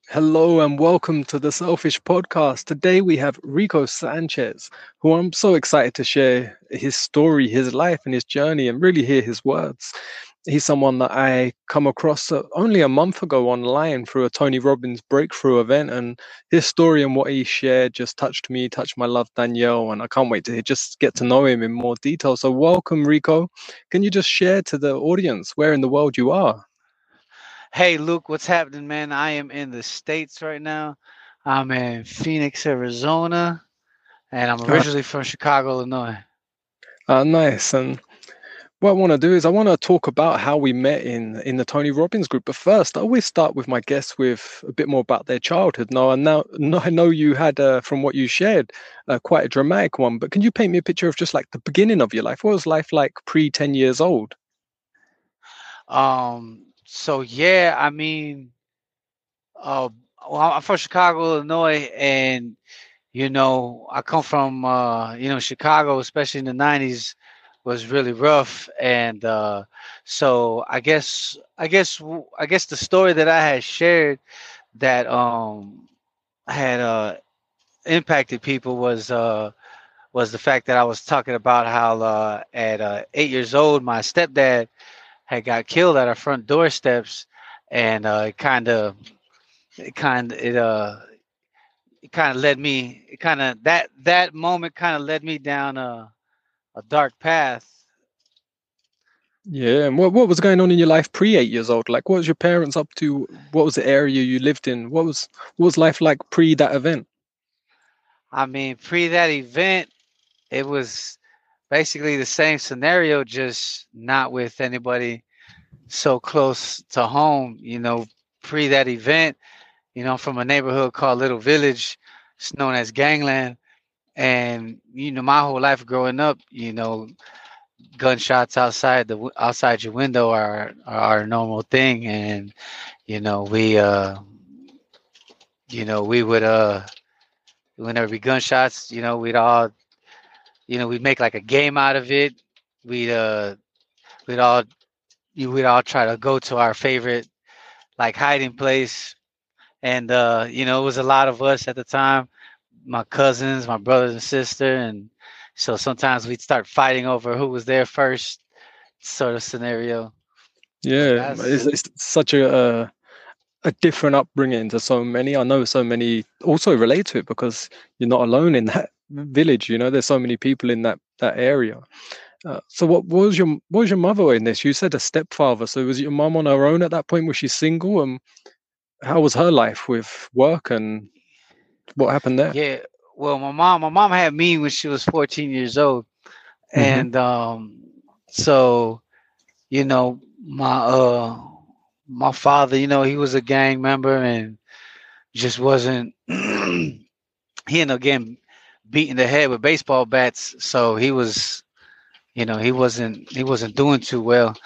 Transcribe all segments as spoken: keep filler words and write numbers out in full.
Hello and welcome to the Selfish Podcast. Today we have Rico Sanchez, who I'm so excited to share his story, his life, and his journey, and really hear his words. He's someone that I come across uh, only a month ago online through a Tony Robbins breakthrough event, and his story and what he shared just touched me, touched my love, Danielle, and I can't wait to just get to know him in more detail. So, welcome, Rico. Can you just share to the audience where in the world you are? Hey Luke, what's happening, man? I am in the States right now. I'm in Phoenix, Arizona, and I'm Uh, originally from Chicago, Illinois. uh, nice. And what I want to do is I want to talk about how we met in in the Tony Robbins group. But first, I always start with my guests with a bit more about their childhood. Now, I now no, I know you had, uh, from what you shared, uh, quite a dramatic one. But can you paint me a picture of just like the beginning of your life? What was life like pre ten years old? Um, so yeah, I mean, uh, well, I'm from Chicago, Illinois, and you know, I come from uh, you know, Chicago, especially in the nineties, was really rough, and uh, so I guess, I guess, w- I guess the story that I had shared that um had uh impacted people was uh was the fact that I was talking about how uh at uh, eight years old my stepdad had got killed at our front doorsteps, and uh it kind of it kind of it uh it kind of led me it kind of that that moment kind of led me down a a dark path. Yeah, and what what was going on in your life pre eight years old? Like, what was your parents up to? What was the area you lived in? What was what was life like pre that event? I mean, pre that event, it was basically the same scenario, just not with anybody so close to home. You know, pre that event, you know, from a neighborhood called Little Village. It's known as Gangland. And you know, my whole life growing up, you know, gunshots outside the outside your window are are a normal thing. And you know, we uh, you know, we would uh, whenever we gunshots, you know, we'd all, you know, we'd make like a game out of it. We'd uh, we'd all you we'd all try to go to our favorite like hiding place. And uh, you know, it was a lot of us at the time, my cousins, my brothers and sister, and so sometimes we'd start fighting over who was there first, sort of scenario. But Yeah, it's, that's it's such a uh, a different upbringing to so many. I know so many also relate to it because you're not alone in that village. You know, there's so many people in that that area. Uh, so, what, what was your what was your mother in this? You said a stepfather. So, was your mum on her own at that point? Was she single? And how was her life with work and what happened there? yeah. Well, my mom, my mom had me when she was fourteen years old, Hmm. and um, so you know, my uh, my father, you know, he was a gang member and just wasn't. He ended up getting beat in the head with baseball bats, so he was, you know, he wasn't he wasn't doing too well.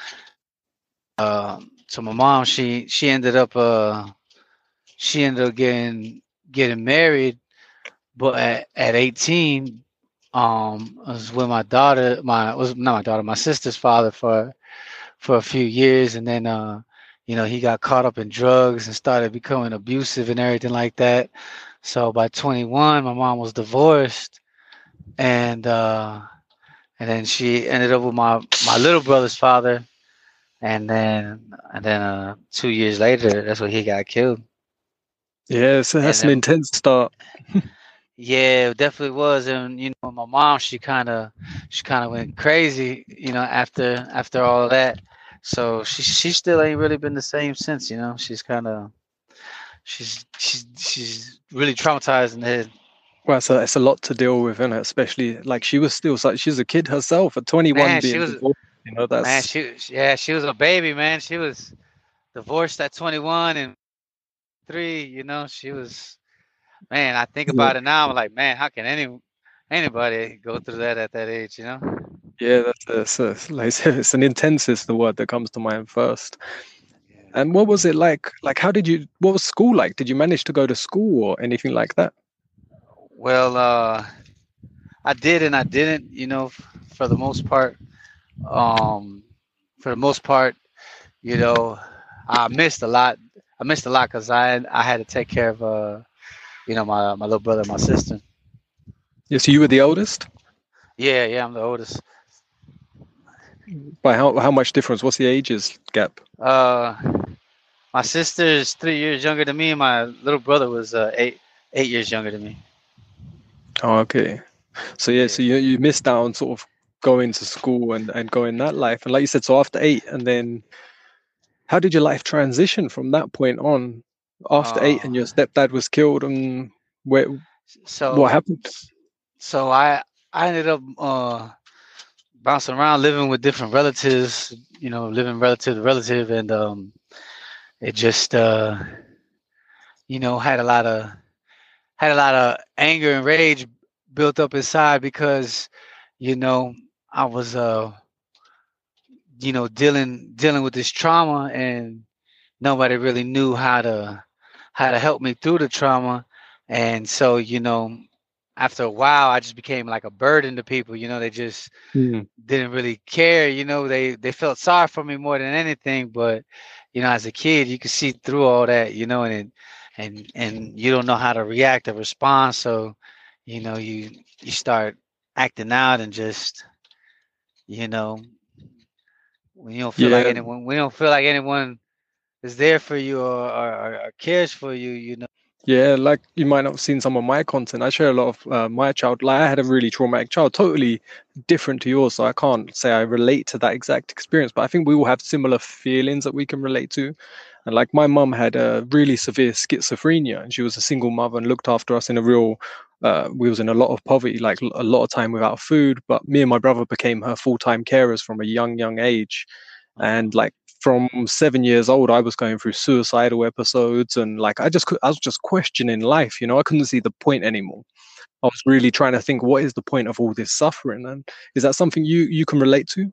Uh, so my mom, she she ended up uh she ended up getting getting married, but at, at eighteen, um, I was with my daughter, my was not my daughter, my sister's father for for a few years, and then uh, you know, he got caught up in drugs and started becoming abusive and everything like that. So by twenty-one, my mom was divorced, and uh, and then she ended up with my my little brother's father, and then and then uh, two years later, that's when he got killed. Yeah, so And that's an then intense start. yeah, it definitely was. And you know, my mom, she kind of she kind of went crazy, you know, after after all of that. So she she still ain't really been the same since. You know, she's kind of she's she's she's really traumatized in the head. Well, so it's a lot to deal with, and especially like she was still such she's a kid herself at twenty-one Man, she being was divorced. You know, man, that's she yeah, she was a baby, man. She was divorced at twenty-one and three. You know, she was man. I think about it now. I'm like, man, how can any anybody go through that at that age? You know. yeah, that's a, it's, like I said, it's an intense is the word that comes to mind first. And what was it like? Like, how did you? What was school like? Did you manage to go to school or anything like that? Well, uh, I did and I didn't. You know, f- for the most part. Um, for the most part, you know, I missed a lot. I missed a lot because I I had to take care of uh you know my my little brother, and my sister. Yeah, so you were the oldest? Yeah, yeah, I'm the oldest. By how how much difference? What's the ages gap? Uh, my sister is three years younger than me, and my little brother was uh, eight eight years younger than me. Oh, okay. So yeah, Yeah. so you you missed out on sort of going to school and and going that life. And like you said, so after eight, and then how did your life transition from that point on? After eight, Uh, and your stepdad was killed, and where what so happened? so I I ended up uh bouncing around, living with different relatives. You know, living relative to relative, and um, it just uh you know had a lot of had a lot of anger and rage built up inside because you know I was uh you know dealing dealing with this trauma, and nobody really knew how to how to help me through the trauma. And so you know after a while I just became like a burden to people. You know, they just Hmm. didn't really care. You know, they they felt sorry for me more than anything. But you know, as a kid, you could see through all that. You know, and and and you don't know how to react or respond. So, you know, you you start acting out and just you know when you don't feel like Yeah, anyone we don't feel like anyone is there for you or, or, or cares for you. You know. yeah. Like you might not have seen some of my content. I share a lot of uh, my child. Like I had a really traumatic child, totally different to yours. So I can't say I relate to that exact experience, but I think we all have similar feelings that we can relate to. And like my mum had a really severe schizophrenia, and she was a single mother and looked after us in a real. Uh, we was in a lot of poverty, like a lot of time without food. But me and my brother became her full time carers from a young, young age. Uh, And like from seven years old, I was going through suicidal episodes, and like I just cou- I was just questioning life. You know, I couldn't see the point anymore. I was really trying to think, what is the point of all this suffering? And is that something you you can relate to?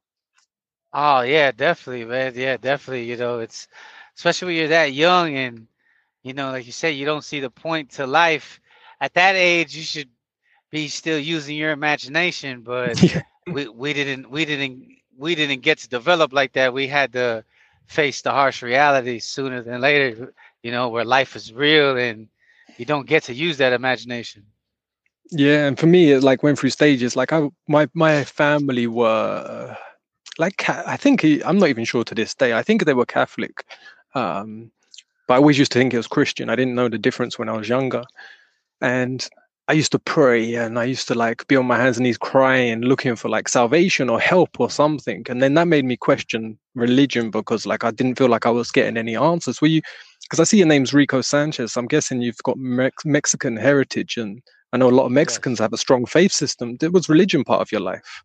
oh yeah, definitely, man. Yeah, definitely. You know, it's especially when you're that young and you know, like you said, you don't see the point to life. At that age, you should be still using your imagination, but Yeah. we we didn't we didn't we didn't get to develop like that. We had to face the harsh reality sooner than later, you know, where life is real and you don't get to use that imagination. Yeah, and for me, it like went through stages. Like I, my my family were like Ca- I think he, I'm not even sure to this day. I think they were Catholic, um, but I always used to think it was Christian. I didn't know the difference when I was younger. And I used to pray, and I used to like be on my hands and knees crying, looking for like salvation or help or something. And then that made me question religion because like I didn't feel like I was getting any answers. Were you, because I see your name's Rico Sanchez. I'm guessing you've got Mex- Mexican heritage, and I know a lot of Mexicans Yes. have a strong faith system. Was religion part of your life?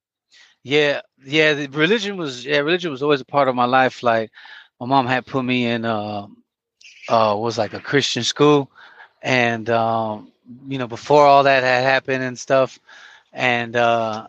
Yeah, yeah, the religion was yeah, religion was always a part of my life. Like my mom had put me in uh uh was like a Christian school, and um you know before all that had happened and stuff, and uh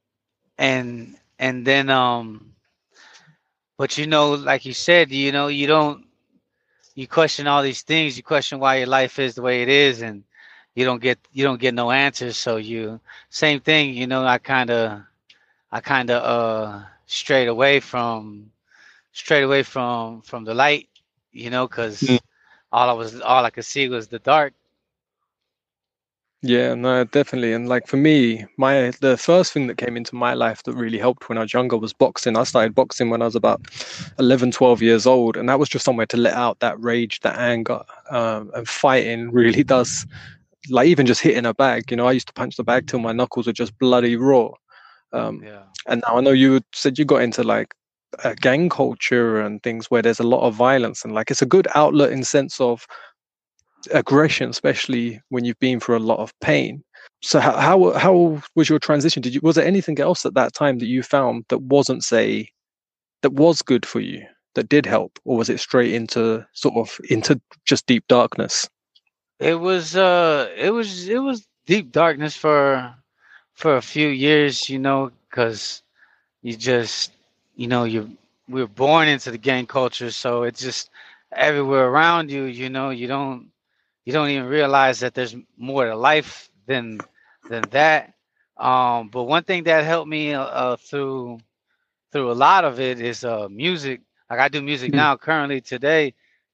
and and then um but you know like you said, you know you don't you question all these things, you question why your life is the way it is, and you don't get you don't get no answers. So you same thing, you know I kind of I kind of uh strayed away from straight away from from the light, you know, because all I was all I could see was the dark. Yeah, no, definitely. And like for me, my the first thing that came into my life that really helped when I was younger was boxing. I started boxing when I was about eleven, twelve years old, and that was just somewhere to let out that rage, that anger. Um, and fighting really does, like even just hitting a bag, you know, I used to punch the bag till my knuckles were just bloody raw. Um, Yeah. and now I know you said you got into like uh, gang culture and things where there's a lot of violence, and like it's a good outlet in sense of aggression, especially when you've been through a lot of pain. So how how how was your transition? Did you was there anything else at that time that you found that wasn't say that was good for you that did help, or was it straight into sort of into just deep darkness? It was uh it was it was deep darkness for for a few years, you know, because you just you know you we were born into the gang culture, so it's just everywhere around you. You know, you don't you don't even realize that there's more to life than than that. Um, but one thing that helped me uh, uh, through through a lot of it is uh music. Like I do music Mm. now currently today,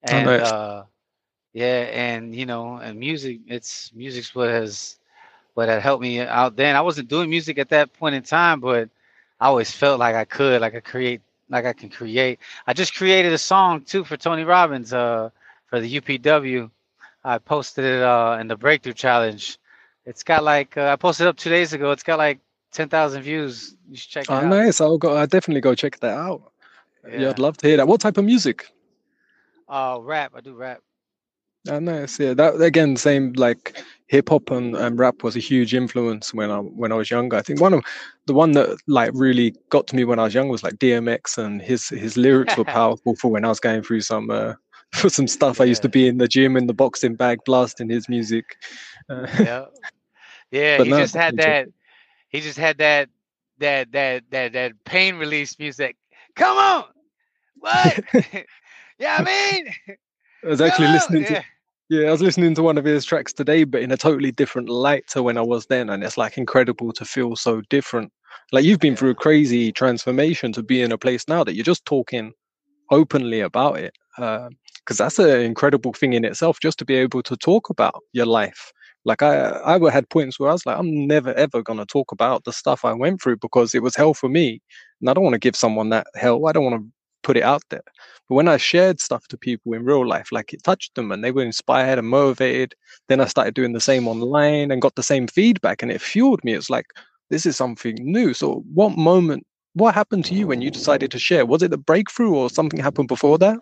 I know And it's uh yeah, and you know, and music, it's music's what has what had helped me out then. I wasn't doing music at that point in time, but I always felt like I could, like I create, like I can create. I just created a song too for Tony Robbins, uh, for the U P W. I posted it uh in the Breakthrough Challenge. It's got like uh, I posted it up two days ago. It's got like ten thousand views. You should check it oh out. nice. I'll go. I'll definitely go check that out. Yeah, I'd Yeah. love to hear that. What type of music? Uh, rap. I do rap. Oh, nice. Yeah, that again, same like hip hop and, and rap was a huge influence when I when I was younger. I think one of the one that like really got to me when I was young was like D M X, and his his lyrics were powerful for when I was going through some uh, for some stuff. I used to Yeah. be in the gym in the boxing bag blasting his music. Uh, Yeah. Yeah. but He no, just had definitely check that. it. He just had that that that that that pain release music. Come on, what? Yeah, I mean, I was come actually on. listening to Yeah, yeah, I was listening to one of his tracks today, but in a totally different light to when I was then, and it's like incredible to feel so different. Like you've been through yeah, a crazy transformation to be in a place now that you're just talking openly about it, because that's an incredible thing in itself, just to be able to talk about your life. Like I, I had points where I was like, I'm never ever gonna talk about the stuff I went through because it was hell for me, and I don't want to give someone that hell. I don't want to put it out there. But when I shared stuff to people in real life, like it touched them and they were inspired and motivated, then I started doing the same online and got the same feedback, and it fueled me. It's like this is something new. So, what moment? What happened to you when you decided to share? Was it a breakthrough or something happened before that?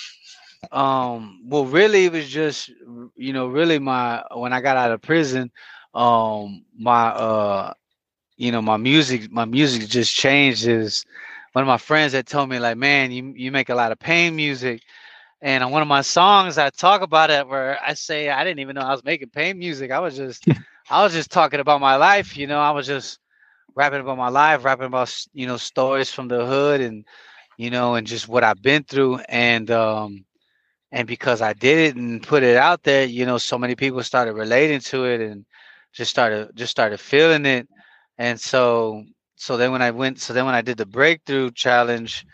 um well, really, it was just, you know, really, my when I got out of prison, um my uh you know, my music my music just changed. Is one of my friends that told me, like, man, you you make a lot of pain music. And on one of my songs, I talk about it where I say I didn't even know I was making pain music. I was just, I was just talking about my life. You know, I was just rapping about my life, rapping about s- you know, stories from the hood, and you know, and just what I've been through. And um, and because I did it and put it out there, you know, so many people started relating to it and just started just started feeling it. And so so then when I went, so then when I did the Breakthrough Challenge,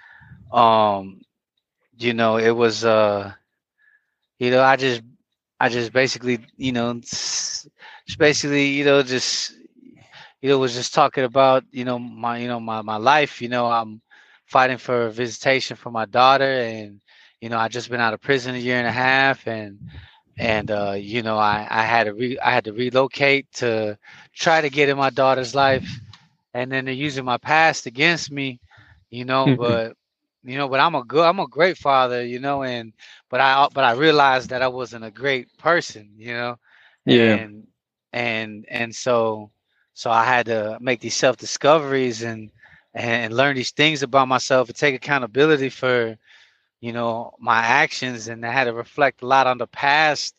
um, you know, it was uh you know, I just I just basically, you know, s- just basically, you know, just you know, was just talking about, you know, my, you know, my my life. You know, I'm fighting for visitation for my daughter, and you know, I just been out of prison a year and a half, and and uh, you know, I I had to re I had to relocate to try to get in my daughter's life, and then they're using my past against me, you know. Mhm. But you know, but I'm a good, I'm a great father, you know. And but I but I realized that I wasn't a great person, you know. Yeah. and and and so so I had to make these self discoveries, and and learn these things about myself and take accountability for, you know, my actions. And I had to reflect a lot on the past,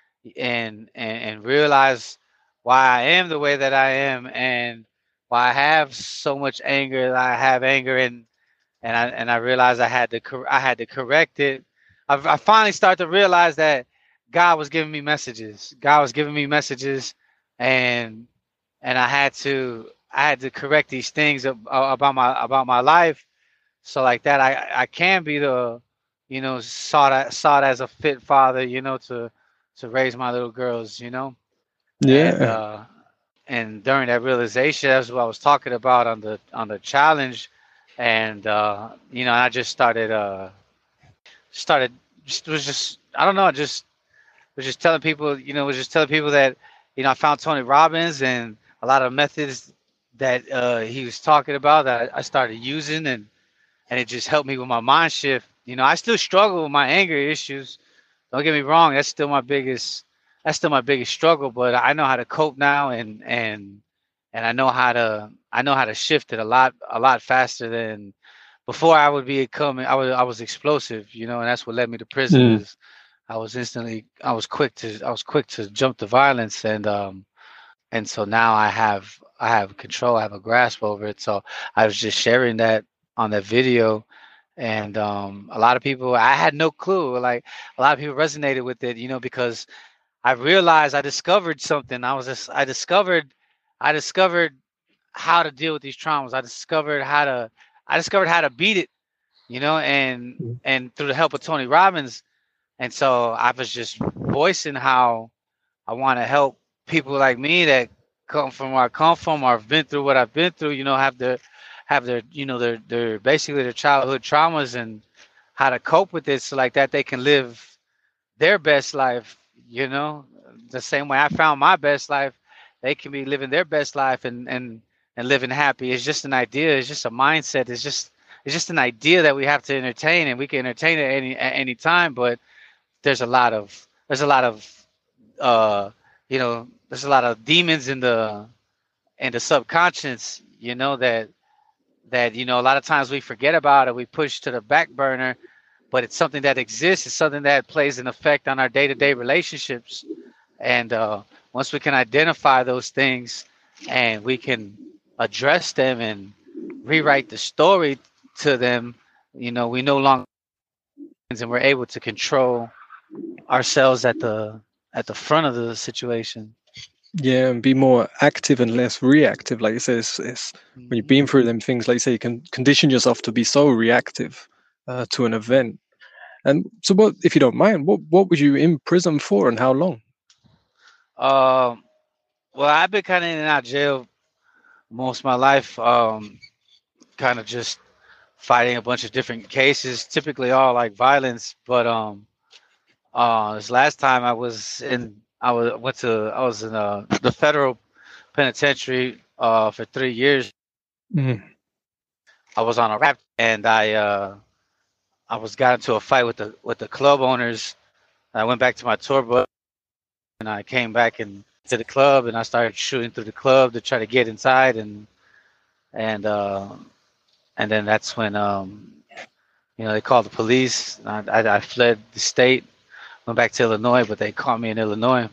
and and, and realize why I am the way that I am, and why I have so much anger that I have anger. and and I and I realized I had to cor- I had to correct it. I, I finally started to realize that God was giving me messages. God was giving me messages, and and I had to I had to correct these things ab- about my about my life, so like that I I can be the, you know, sought a- sought as a fit father, you know, to to raise my little girls, you know. and Yeah. uh and during that realization, that's what I was talking about on the on the challenge. And uh you know, I just started uh started just was just I don't know, just was just telling people, you know, was just telling people that, you know, I found Tony Robbins and a lot of methods that uh he was talking about that I started using, and and it just helped me with my mind shift. You know, I still struggle with my anger issues. Don't get me wrong, that's still my biggest that's still my biggest struggle, but I know how to cope now. and and and I know how to I know how to shift it a lot a lot faster than before. I would be coming I was I was explosive, you know, and that's what led me to prison. Mm. Is I was instantly I was quick to I was quick to jump to violence. and um and so now I have I have control, I have a grasp over it. So I was just sharing that on that video, and um, a lot of people, I had no clue. Like, a lot of people resonated with it, you know, because I realized I discovered something. I was just I discovered I discovered how to deal with these traumas. I discovered how to I discovered how to beat it, you know, and Mm. and through the help of Tony Robbins. and so I was just voicing how I want to help people like me that come from where I come from or have been through what I've been through. You know, have their have their you know their their basically their childhood traumas and how to cope with it, so like that they can live their best life. You know, the same way I found my best life, they can be living their best life and and and living happy. It's just an idea. It's just a mindset. It's just it's just an idea that we have to entertain, and we can entertain it any at any time. But there's a lot of there's a lot of uh you know there's a lot of demons in the in the subconscious, you know, that that you know a lot of times we forget about it, we push to the back burner, but it's something that exists. It's something that plays an effect on our day-to-day relationships. And uh once we can identify those things and we can address them and rewrite the story to them, you know, we no longer, and we're able to control ourselves at the at the front of the situation. Yeah, and be more active and less reactive. Like you say, it's, it's when you've Mhm. been through them things, like you say, you can condition yourself to be so reactive uh, to an event. And so, what, if you don't mind, what what was you in prison for, and how long? Um, well, I've been kind of in and out of jail most of my life. Um, kind of just fighting a bunch of different cases, typically all like violence. But um, uh, this last time I was in, I was went to, I was in uh, the federal penitentiary uh for three years. Mm. I was on a rap, and I uh I was got into a fight with the with the club owners. I went back to my tour bus, and I came back and to the club, and I started shooting through the club to try to get inside, and and uh, and then that's when um, you know they called the police. I, I, I fled the state, went back to Illinois, but they caught me in Illinois.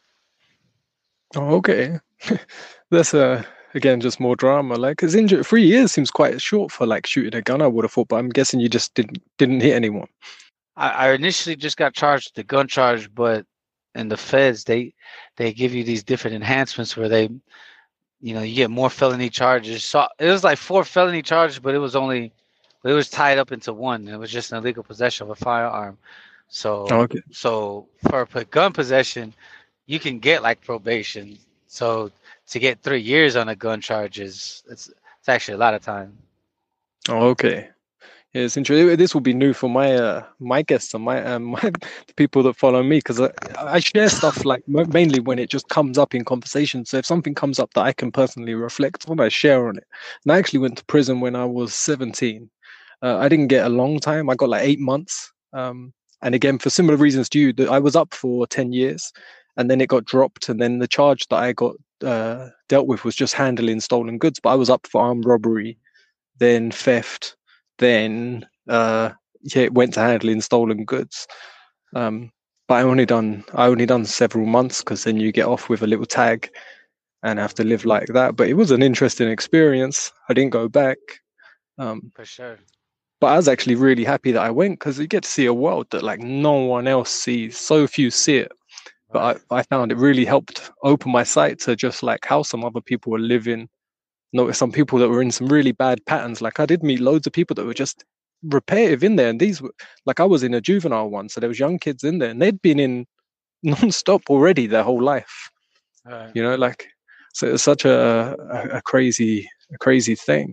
Oh, okay. That's uh again just more drama. Like, because injury three years seems quite short for like shooting a gun. I would have thought, but I'm guessing you just didn't didn't hit anyone. I, I initially just got charged with the gun charge, but in the feds they they give you these different enhancements where they you know you get more felony charges. So it was like four felony charges, but it was only it was tied up into one. It was just an illegal possession of a firearm. Oh, So okay. so for p- gun possession, you can get like probation. So to get three years on a gun charge is it's it's actually a lot of time. Oh, okay. Yeah, it's interesting. This will be new for my uh, my guests and my um, my the people that follow me, because I, I share stuff like mo- mainly when it just comes up in conversation. So if something comes up that I can personally reflect on, I share on it. And I actually went to prison when I was seventeen. Uh, I didn't get a long time. I got like eight months. Um, and again, for similar reasons to you, that I was up for ten years, and then it got dropped. And then the charge that I got uh, dealt with was just handling stolen goods. But I was up for armed robbery, then theft, then uh, yeah, it went to handling stolen goods. Um, but I only done I only done several months, because then you get off with a little tag and have to live like that. But it was an interesting experience. I didn't go back. Um, For sure. but I was actually really happy that I went, because you get to see a world that like no one else sees. So few see it. Right. But I, I found it really helped open my sight to just like how some other people were living. Noticed some people that were in some really bad patterns. Like I did meet loads of people that were just repetitive in there, and these were like I was in a juvenile one, so there was young kids in there, and they'd been in non-stop already their whole life. Right. You know, like so it's such a, a, a crazy a crazy thing.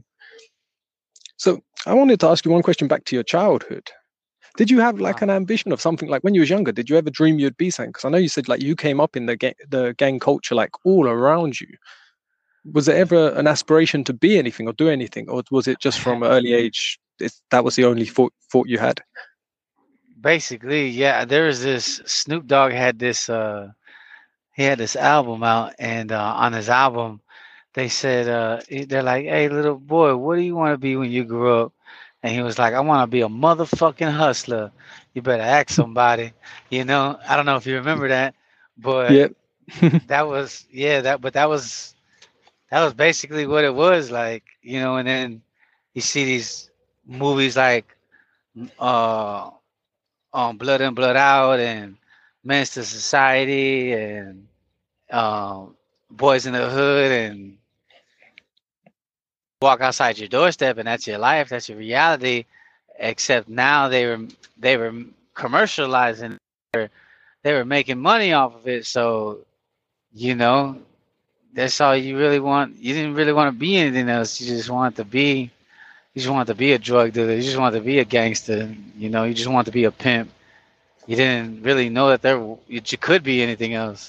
So I wanted to ask you one question back to your childhood. Did you have like Uh, an ambition of something, like when you was younger? Did you ever dream you'd be something? Because I know you said like you came up in the ga- the gang culture like all around you. Was there ever an aspiration to be anything or do anything, or was it just from an early age it's, that was the only thought thought you had? Basically, yeah. There was this Snoop Dogg had this uh he had this album out, and uh, on his album they said uh he- they're like, "Hey, little boy, what do you want to be when you grow up?" And he was like, "I want to be a motherfucking hustler." You better ask somebody. You know, I don't know if you remember that, but Yeah. that was yeah that but that was that was basically what it was like. You know, and then you see these movies like uh um Blood In Blood Out and Menace to Society and um Boys in the Hood, and walk outside your doorstep and that's your life, that's your reality. Except now they were they were commercializing they were making money off of it. So, you know, that's all you really want. You didn't really want to be anything else. You just wanted to be, you just wanted to be a drug dealer. You just wanted to be a gangster. You know, you just wanted to be a pimp. You didn't really know that there that you could be anything else.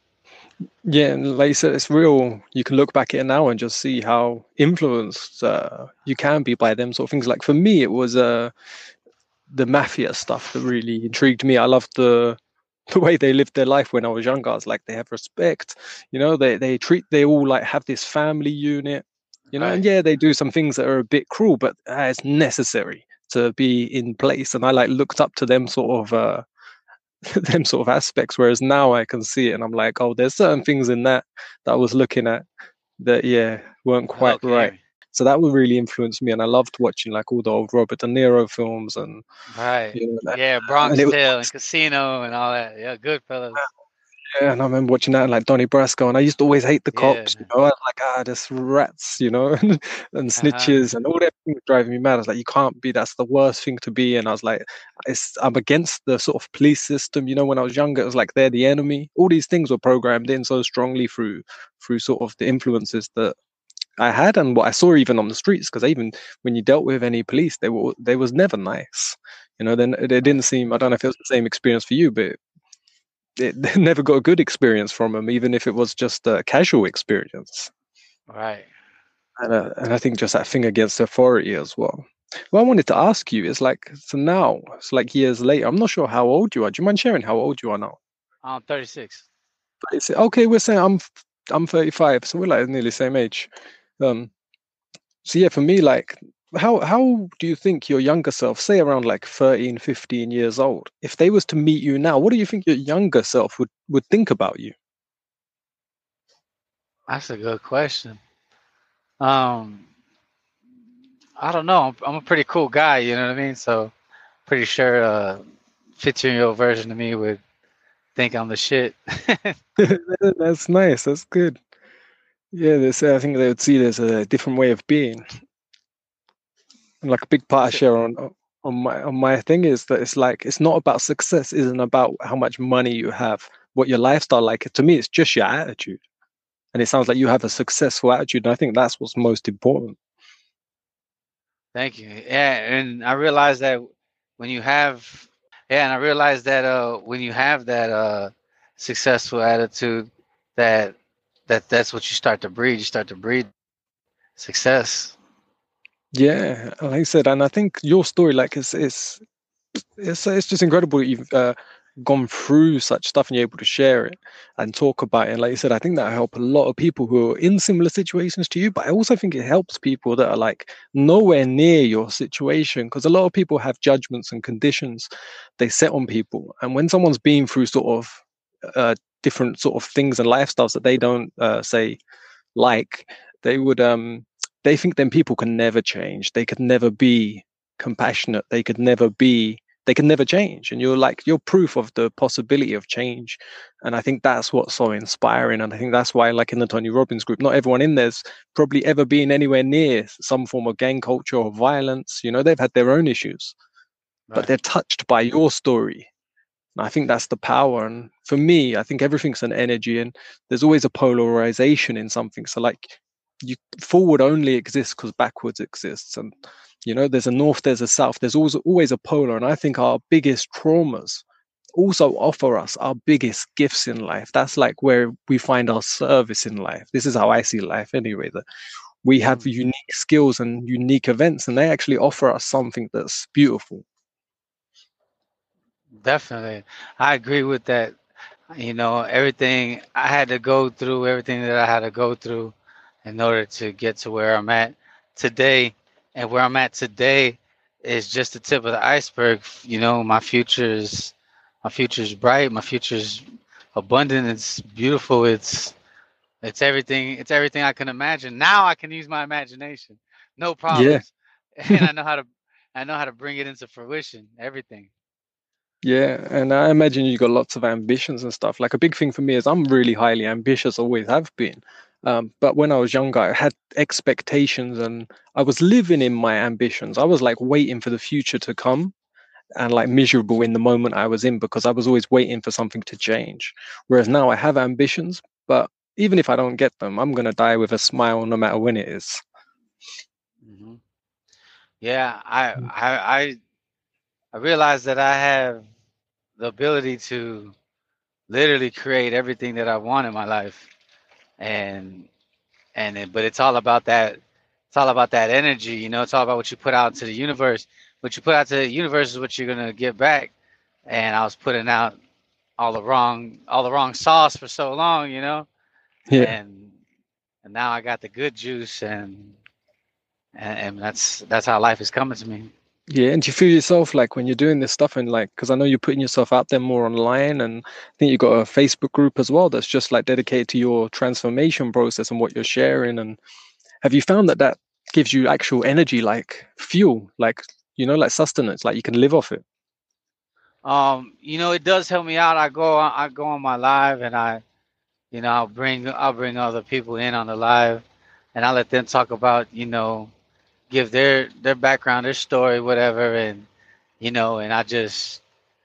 Yeah, and like you said, it's real. You can look back at it now and just see how influenced uh, you can be by them sort of things. Like for me, it was uh, the mafia stuff that really intrigued me. I loved the the way they lived their life when I was younger. I was like, they have respect, you know, they they treat they all like have this family unit, you know, and Right. yeah, they do some things that are a bit cruel, but uh, it's necessary to be in place. And I like looked up to them sort of uh them sort of aspects, whereas now I can see it and I'm like, oh, there's certain things in that that I was looking at that yeah weren't quite right. Okay. So that would really influence me, and I loved watching like all the old Robert De Niro films, and Right. you know, that- Yeah, and Bronx it was Tale and Casino and all that. Yeah, Goodfellas. yeah, and I remember watching that and like Donnie Brasco, and I used to always hate the Yeah. cops, you know. I was like, ah, there's rats, you know, and, and Uh-huh. snitches and all that thing was driving me mad. I was like, you can't be, that's the worst thing to be. And I was like, it's, I'm against the sort of police system, you know. When I was younger, it was like they're the enemy. All these things were programmed in so strongly through through sort of the influences that I had and what I saw even on the streets. Because even when you dealt with any police, they were they was never nice, you know. Then it didn't Right. seem, I don't know if it was the same experience for you, but it never got a good experience from them, even if it was just a casual experience. Right. And, uh, and I think just that thing against authority as well. What I wanted to ask you is like, so now it's like years later. I'm not sure how old you are. Do you mind sharing how old you are now? I'm thirty-six. But it's okay. We're saying I'm I'm thirty-five, so we're like nearly the same age. Um, so yeah, for me, like, how how do you think your younger self, say around like thirteen, fifteen years old, if they was to meet you now, what do you think your younger self would would think about you? That's a good question. Um, I don't know. I'm, I'm a pretty cool guy, you know what I mean? So pretty sure uh fifteen year old version of me would think I'm the shit. That's nice. That's good. Yeah, this, I think they would see there's a different way of being. And like a big part I So- share on on my on my thing is that it's like it's not about success, isn't about how much money you have, what your lifestyle like. To me, it's just your attitude. And it sounds like you have a successful attitude, and I think that's what's most important. Thank you. Yeah, and I realized that when you have yeah, and I realized that uh when you have that uh successful attitude that that that's what you start to breed. You start to breed success. Yeah, like I said, and I think your story, like, is is it's it's just incredible that you've uh, gone through such stuff and you're able to share it and talk about it. And like you said, I think that help a lot of people who are in similar situations to you. But I also think it helps people that are like nowhere near your situation, because a lot of people have judgments and conditions they set on people. And when someone's been through sort of uh, different sort of things and lifestyles that they don't uh, say like, they would um they think then people can never change. They could never be compassionate. They could never be they can never change, and you're like you're proof of the possibility of change. And I think that's what's so inspiring, and I think that's why, like in the Tony Robbins group, not everyone in there's probably ever been anywhere near some form of gang culture or violence. You know, they've had their own issues, but Right. they're touched by your story. And I think that's the power. And for me, I think everything's an energy, and there's always a polarization in something. So like you forward only exists because backwards exists. And you know, there's a north, there's a south, there's always always a polar. And I think our biggest traumas also offer us our biggest gifts in life. That's like where we find our service in life. This is how I see life anyway, that we have Mm, unique skills and unique events, and they actually offer us something that's beautiful. definitely. I agree with that. You know, everything I had to go through, everything that I had to go through in order to get to where I'm at today. And where I'm at today is just the tip of the iceberg. You know, my future is my future is bright, my future is abundant, it's beautiful, it's it's everything it's everything I can imagine. Now I can use my imagination. No Yeah. problems. And I know how to I know how to bring it into fruition. Everything. Yeah, and I imagine you got lots of ambitions and stuff. Like a big thing for me is I'm really highly ambitious, always have been. Um, but when I was younger, I had expectations and I was living in my ambitions. I was like waiting for the future to come. and like miserable in the moment I was in because I was always waiting for something to change. Whereas now I have ambitions, but even if I don't get them, I'm gonna die with a smile no matter when it is. Hmm. Yeah, I, I, I, I realized that I have the ability to literally create everything that I want in my life, and and it, but it's all about that. It's all about that energy, you know. It's all about what you put out into the universe. What you put out to the universe is what you're gonna get back. And I was putting out all the wrong, all the wrong sauce for so long, you know. Yeah. And and now I got the good juice, and and, and that's that's how life is coming to me. Yeah, and do you feel yourself like when you're doing this stuff and like, because I know you're putting yourself out there more online, and I think you've got a Facebook group as well that's just like dedicated to your transformation process and what you're sharing. And have you found that that gives you actual energy, like fuel, like, you know, like sustenance, like you can live off it? Um, you know, it does help me out. I go on, I go on my live, and I, you know, I'll bring I'll bring other people in on the live, and I let them talk about, you know, give their their background, their story, whatever, and you know, and I just,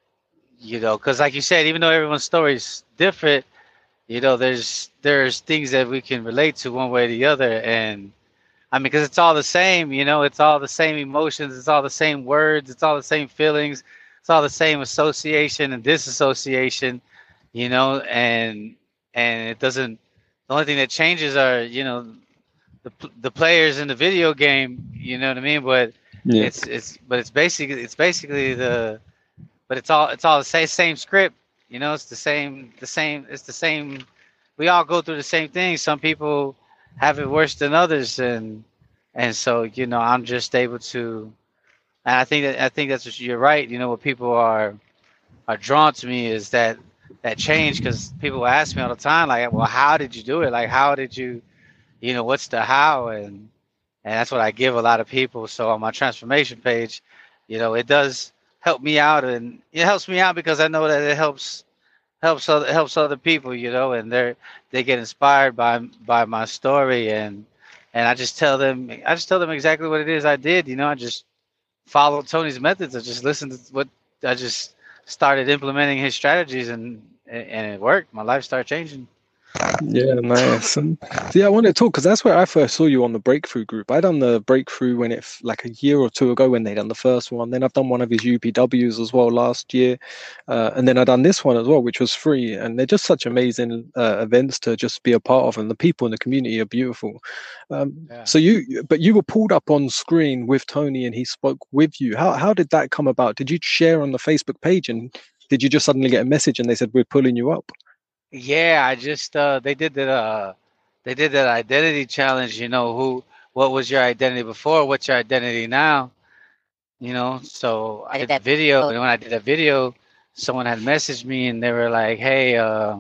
you know, because like you said, even though everyone's story is different, you know, there's there's things that we can relate to one way or the other, and I mean, because it's all the same, you know, it's all the same emotions, it's all the same words, it's all the same feelings, it's all the same association and disassociation, you know, and and it doesn't. The only thing that changes are, you know, the the players in the video game, you know what I mean? But Yeah. it's it's but it's basically it's basically the but it's all it's all the same same script, you know. It's the same the same it's the same. We all go through the same thing. Some people have it worse than others, and and so, you know, I'm just able to. And I think that I think that's what you're right. You know, what people are are drawn to me is that that change, because people ask me all the time, like, well, how did you do it? Like, how did you, you know, what's the how? And and that's what I give a lot of people. So on my transformation page, you know, it does help me out, and it helps me out because I know that it helps helps other helps other people, you know, and they're they get inspired by by my story, and and I just tell them I just tell them exactly what it is I did, you know. I just followed Tony's methods. I just listened to what I just started implementing his strategies, and and it worked. My life started changing. Yeah, nice. And so, yeah, I want to talk because that's where I first saw you on the Breakthrough group. I done the Breakthrough when it f- like a year or two ago when they done the first one. Then I've done one of his U P Ws as well last year, uh, and then I done this one as well, which was free. And they're just such amazing uh, events to just be a part of, and the people in the community are beautiful. Um, Yeah. so you, but you were pulled up on screen with Tony, and he spoke with you. How how did that come about? Did you share on the Facebook page, and did you just suddenly get a message and they said we're pulling you up? Yeah, I just uh they did that uh they did that identity challenge, you know, who what was your identity before, what's your identity now, you know. So I did that video, and when I did that video, someone had messaged me and they were like, "Hey, uh,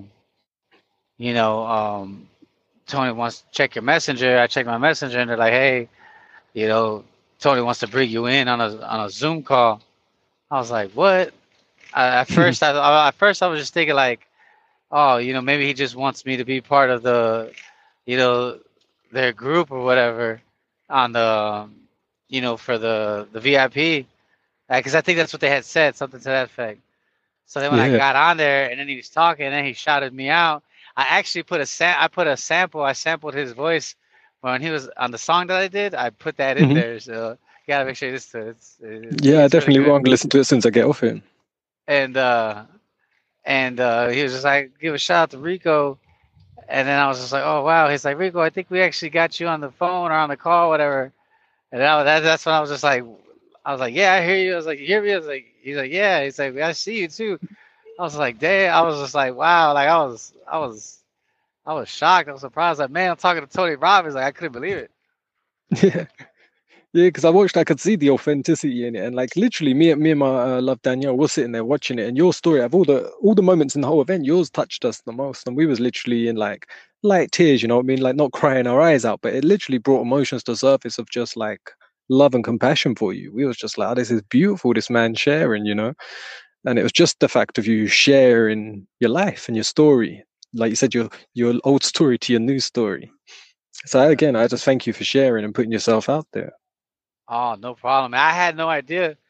you know, um Tony wants to check your messenger." I checked my messenger and they're like, "Hey, you know, Tony wants to bring you in on a on a Zoom call." I was like, "What?" I, at first I I- at first I was just thinking like, "Oh, you know, maybe he just wants me to be part of the, you know, their group or whatever on the, you know, for the the V I P." Because I think that's what they had said, something to that effect. So then when I Yeah. got on there and then he was talking and then he shouted me out, I actually put a sam- I put a sample. I sampled his voice when he was on the song that I did. I put that in Mhm. there. So you gotta make sure this to it. It's, it's Yeah, I it's really definitely good. will listen to it as soon as I get off it. And uh and uh he was just like, give a shout out to Rico. And then I was just like, oh wow. He's like, Rico, I think we actually got you on the phone or on the call, whatever. And that, that that's when I was just like, I was like, yeah, I hear you. I was like, you hear me? I was like, he's like, yeah. He's like, I see you too. I was like, damn. I was just like, wow. Like I was, I was, I was shocked. I was surprised. Like, man, I'm talking to Tony Robbins. Like I couldn't believe it. Yeah, yeah, because I watched, I could see the authenticity in it, and like literally, me and me and my uh, love Danielle were sitting there watching it, and your story of all the all the moments in the whole event, yours touched us the most, and we was literally in like light tears, you know what I mean, like not crying our eyes out, but it literally brought emotions to the surface of just like love and compassion for you. We was just like, oh, this is beautiful, this man sharing, you know, and it was just the fact of you sharing your life and your story, like you said, your your old story to your new story. So Yeah. again, I just thank you for sharing and putting yourself out there. Oh, no problem. I had no idea.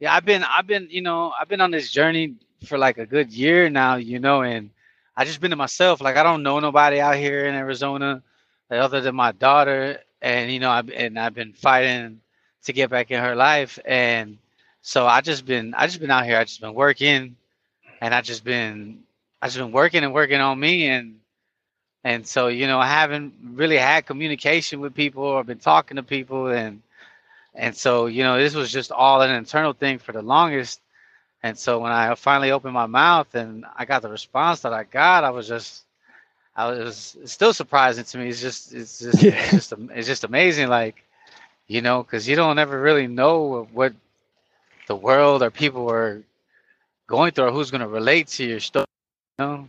Yeah, I've been I've been, you know, I've been on this journey for like a good year now, you know, and I just been to myself. Like I don't know nobody out here in Arizona, like, other than my daughter, and you know, I've and I've been fighting to get back in her life, and so I just been I just been out here. I just been working, and I just been I just been working and working on me, and and so you know, I haven't really had communication with people or been talking to people, and and so you know, this was just all an internal thing for the longest. And so when I finally opened my mouth and I got the response that I got, I was just, I was it's still surprising to me. It's just, it's just, it's Yeah. just, it's just amazing. Like, you know, because you don't ever really know what the world or people are going through or who's going to relate to your story. You know?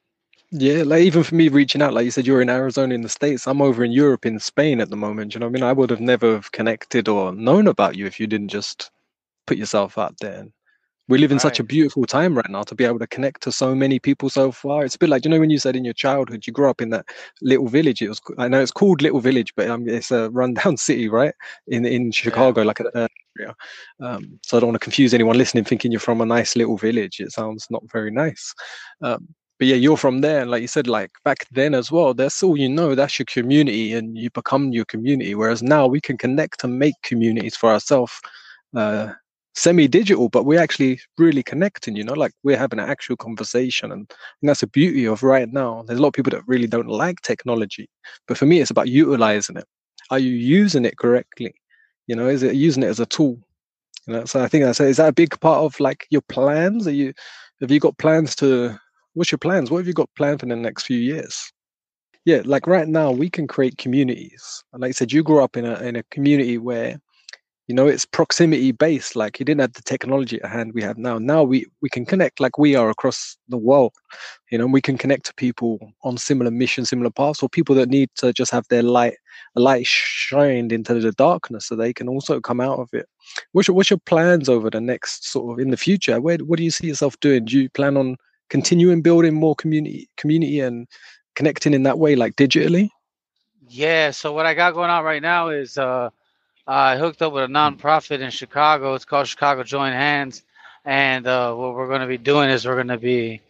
Yeah, like even for me reaching out, like you said, you're in Arizona in the States. I'm over in Europe in Spain at the moment. You know what I mean? I would have never have connected or known about you if you didn't just put yourself out there. And we live in such a Right. beautiful time right now to be able to connect to so many people so far. It's a bit like, you know, when you said in your childhood you grew up in that little village. It was, I know it's called Little Village, but um, it's a rundown city, right? In in Yeah. Chicago, like an urban area. Um, so I don't want to confuse anyone listening thinking you're from a nice little village. It sounds not very nice. Um, but yeah, you're from there, and like you said, like back then as well, that's all you know. That's your community, and you become your community. Whereas now we can connect and make communities for ourselves. Uh, Semi-digital, but we're actually really connecting, you know, like we're having an actual conversation. And, and that's the beauty of right now. There's a lot of people that really don't like technology, but for me it's about utilizing it. Are you using it correctly? You know, is it using it as a tool? You know, so I think that's, is that a big part of like your plans? Are you, have you got plans to, what's your plans, what have you got planned for the next few years? Yeah, like right now we can create communities. And like I said, you grew up in a in a community where, you know, it's proximity based. Like you didn't have the technology at hand we have now. Now we we can connect like we are across the world. You know, we can connect to people on similar missions, similar paths, or people that need to just have their light, a light shined into the darkness, so they can also come out of it. What's your, what's your plans over the next sort of in the future? Where what do you see yourself doing? Do you plan on continuing building more community community and connecting in that way, like digitally? Yeah. So what I got going on right now is uh, I hooked up with a nonprofit in Chicago. It's called Chicago Join Hands. And uh, what we're going to be doing is we're going to be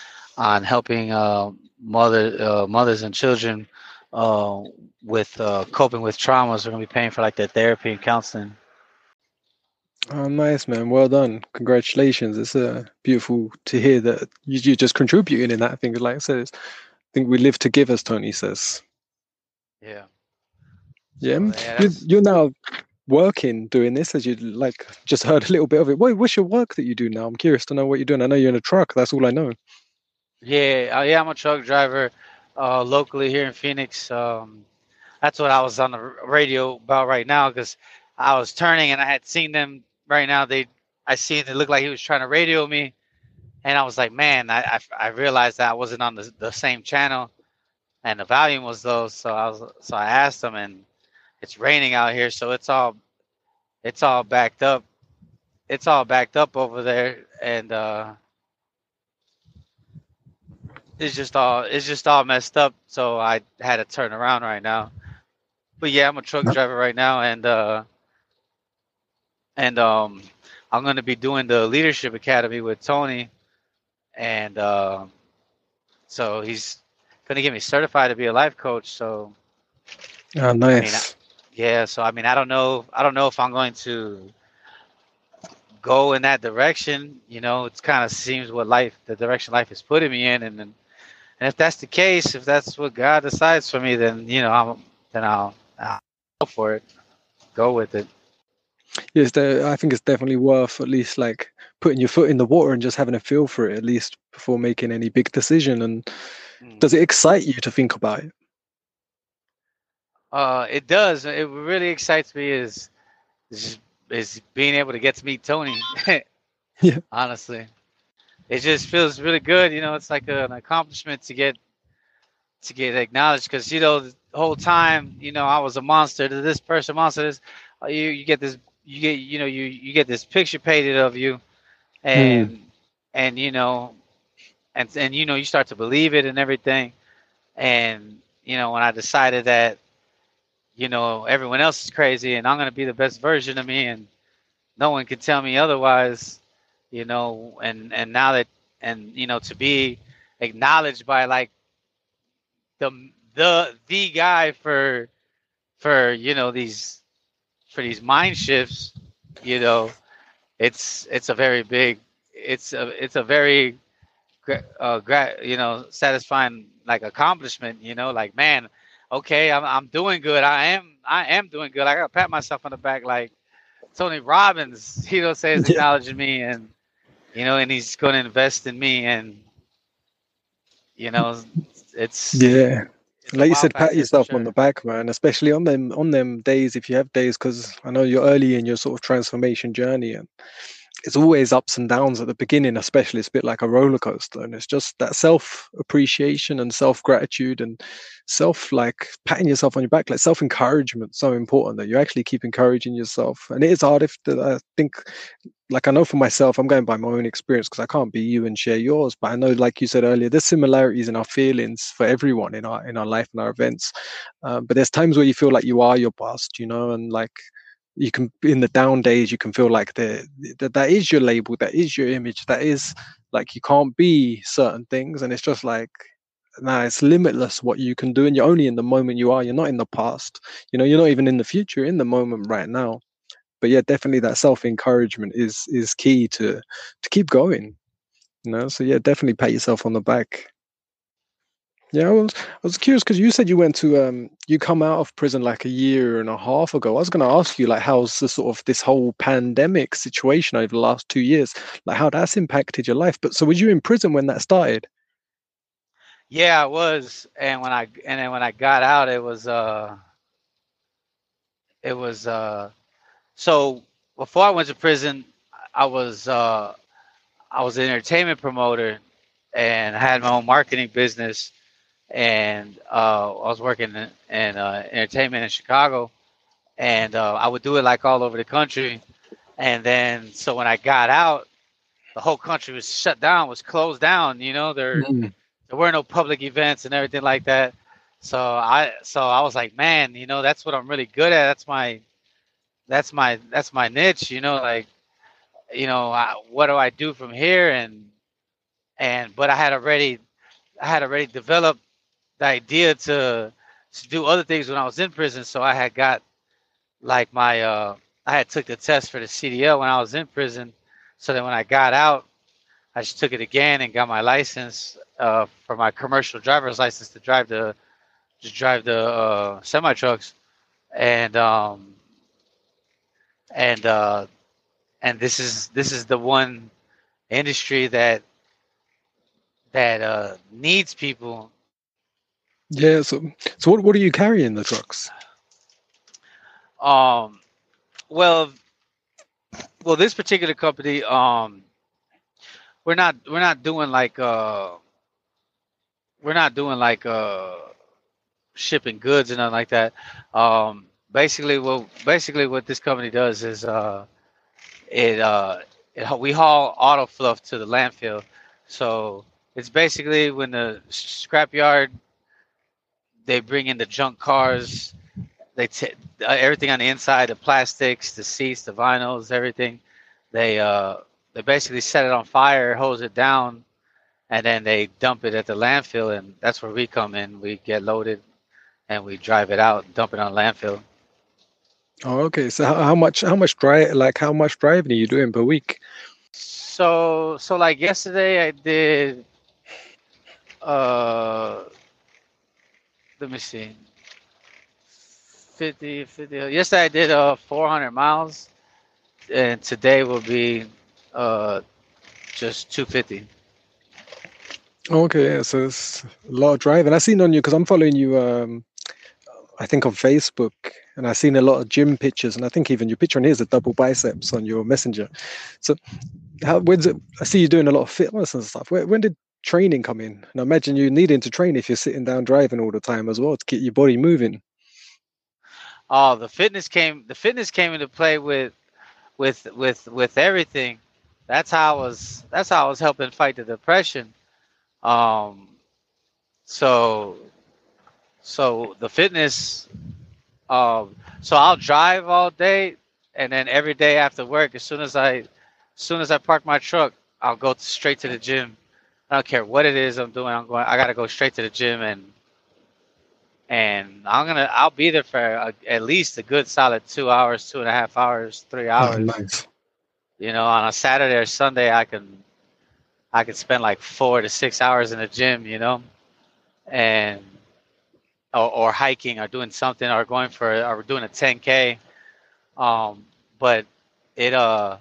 on helping uh, mother uh, mothers and children uh, with uh, coping with traumas. We're gonna be paying for like their therapy and counseling. Oh, nice, man. Well done. Congratulations. It's uh, beautiful to hear that you, you're just contributing in that thing. Like I said, it's, I think we live to give, as Tony says. Yeah. Yeah. So yeah, You, that's you're now working doing this, as you like just heard a little bit of it. What, what's your work that you do now? I'm curious to know what you're doing. I know you're in a truck. That's all I know. yeah. Uh, yeah, I'm a truck driver uh, locally here in Phoenix. Um, that's what I was on the r- radio about right now because I was turning and I had seen them right now. They I seen it looked like he was trying to radio me, and I was like, man, I I, I realized that I wasn't on the the same channel and the volume was low. So I was so I asked him and it's raining out here, so it's all it's all backed up. It's all backed up over there, and uh, it's just all it's just all messed up. So I had to turn around right now. But yeah, I'm a truck No. driver right now, and uh, and um, I'm gonna be doing the leadership academy with Tony, and uh, so he's gonna get me certified to be a life coach. So Oh, I mean, I- nice. yeah. So I mean, I don't know. I don't know if I'm going to go in that direction. You know, it's kind of seems what life, the direction life is putting me in, and and, and if that's the case, if that's what God decides for me, then you know, I'm then I'll, I'll go for it, go with it. Yes, there, I think it's definitely worth at least like putting your foot in the water and just having a feel for it at least before making any big decision. And Mm. does it excite you to think about it? Uh, it does. It really excites me is is, is being able to get to meet Tony. Yeah. Honestly, it just feels really good. You know, it's like an accomplishment to get to get acknowledged because you know the whole time you know I was a monster to this person, monster to this. uh, You you get this you get you know you you get this picture painted of you Mm. and and you know and and you know you start to believe it and everything and you know when I decided that you know everyone else is crazy and I'm gonna be the best version of me and no one can tell me otherwise, you know. And and now that, and you know, to be acknowledged by like the the the guy for for you know these for these mind shifts, you know, it's it's a very big, it's a it's a very gra- uh, gra- you know, satisfying like accomplishment, you know, like, man, okay, I'm I'm doing good. I am I am doing good. I gotta pat myself on the back, like Tony Robbins, you know, says Yeah. acknowledging me, and you know, and he's going to invest in me, and you know, it's Yeah. it's a Like you wow said, pat factor for yourself on the sure. back, man, especially on them on them days if you have days, because I know you're early in your sort of transformation journey, and it's always ups and downs at the beginning, especially it's a bit like a roller coaster. And it's just that self appreciation and self gratitude and self like patting yourself on your back, like self encouragement, so important that you actually keep encouraging yourself. And it is hard if the, I think, like I know for myself, I'm going by my own experience because I can't be you and share yours. But I know, like you said earlier, there's similarities in our feelings for everyone in our in our life and our events. Um, but there's times where you feel like you are your past, you know, and like you can in the down days you can feel like the, that that is your label, that is your image, that is like you can't be certain things, and it's just like nah, it's limitless what you can do, and you're only in the moment you are. You're not in the past, you know. You're not even in the future. You're in the moment right now. But yeah, definitely that self encouragement is is key to to keep going, you know. So yeah, definitely pat yourself on the back. Yeah, I was I was curious because you said you went to um you come out of prison like a year and a half ago. I was going to ask you like how's the sort of this whole pandemic situation over the last two years, like how that's impacted your life. But so was you in prison when that started? Yeah, I was, and when I and then when I got out, it was uh it was uh so before I went to prison, I was uh I was an entertainment promoter, and I had my own marketing business, and uh, I was working in, in uh, entertainment in Chicago, and uh, I would do it like all over the country. And then, so when I got out, the whole country was shut down, was closed down. You know, there Mm. there were no public events and everything like that. So I so I was like, man, you know, that's what I'm really good at. That's my that's my that's my niche. You know, like, you know, I, what do I do from here? And and but I had already I had already developed the idea to to do other things when I was in prison. So I had got like my uh I had took the test for the C D L when I was in prison. So then when I got out, I just took it again and got my license uh for my commercial driver's license to drive the to drive the uh semi trucks. And um and uh and this is this is the one industry that that uh needs people. Yeah. So so what what are you carrying the trucks? Um well well this particular company, um we're not we're not doing like uh we're not doing like uh shipping goods and nothing like that. Um, basically, what basically what this company does is uh it uh it, we haul auto fluff to the landfill. So it's basically when the scrapyard, they bring in the junk cars, they take uh, everything on the inside, the plastics, the seats, the vinyls, everything. They uh they basically set it on fire, hose it down, and then they dump it at the landfill, and that's where we come in. We get loaded and we drive it out and dump it on landfill. Oh, okay. So how, how much how much drive like how much driving are you doing per week? So so like yesterday I did uh let me see, fifty fifty. Yesterday I did uh four hundred miles, and today will be uh just two fifty. Okay, yeah, so it's a lot of driving. I seen on you because I'm following you. Um, I think on Facebook, and I've seen a lot of gym pictures, and I think even your picture on here is a double biceps on your messenger. So how when's it? I see you doing a lot of fitness and stuff. When, when did training come in? And I imagine you needing to train if you're sitting down driving all the time as well to keep your body moving. Oh, the fitness came the fitness came into play with with with with everything. That's how I was that's how I was helping fight the depression. Um so so the fitness, um so I'll drive all day, and then every day after work, as soon as I, as soon as I park my truck, I'll go straight to the gym. I don't care what it is I'm doing. I'm going. I gotta go straight to the gym, and and I'm gonna. I'll be there for a, at least a good solid two hours, two and a half hours, three Oh, hours. nice. You know, on a Saturday or Sunday, I can I can spend like four to six hours in the gym. You know, and or, or hiking or doing something or going for or doing a ten K. Um, but it uh,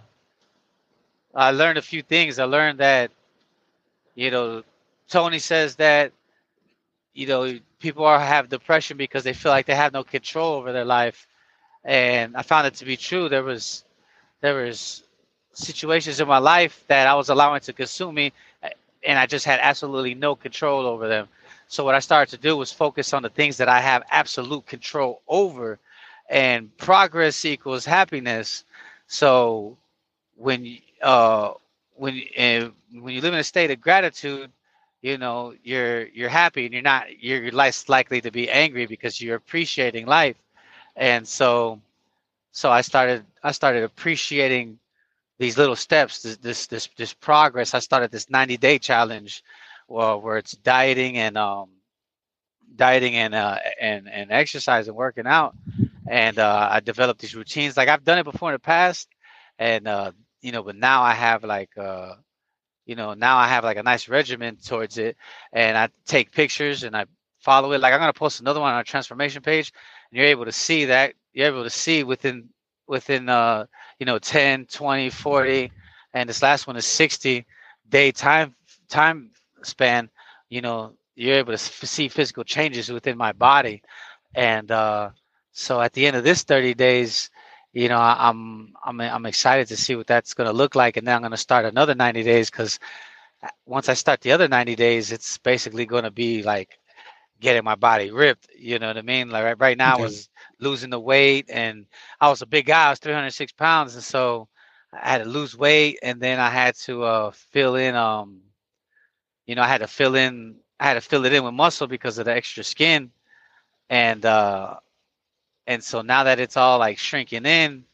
I learned a few things. I learned that you know, Tony says that you know people are have depression because they feel like they have no control over their life, and I found it to be true. There was there was situations in my life that I was allowing to consume me, and I just had absolutely no control over them. So what I started to do was focus on the things that I have absolute control over, and progress equals happiness. So when you- uh when uh, when you live in a state of gratitude, you know you're you're happy and you're not you're less likely to be angry because you're appreciating life. And so so I started I started appreciating these little steps, this this this, this progress. I started this ninety day challenge, well, where it's dieting and um dieting and uh and and exercise and working out. And uh, I developed these routines. Like I've done it before in the past, and uh, you know, but now I have like uh, you know, now I have like a nice regimen towards it, and I take pictures and I follow it. Like I'm gonna post another one on our transformation page, and you're able to see that you're able to see within within uh you know ten, twenty, forty, and this last one is sixty day time time span. You know, you're able to see physical changes within my body. And uh, so at the end of this thirty days, you know, I, I'm I'm I'm excited to see what that's going to look like, and then I'm going to start another ninety days because once I start the other ninety days, it's basically going to be like getting my body ripped. You know what I mean? Like right, right now, I Yeah. was losing the weight, and I was a big guy. I was three hundred six pounds, and so I had to lose weight, and then I had to uh, fill in. Um, you know, I had to fill in. I had to fill it in with muscle because of the extra skin, and uh, and so now that it's all like shrinking in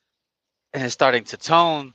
and it's starting to tone,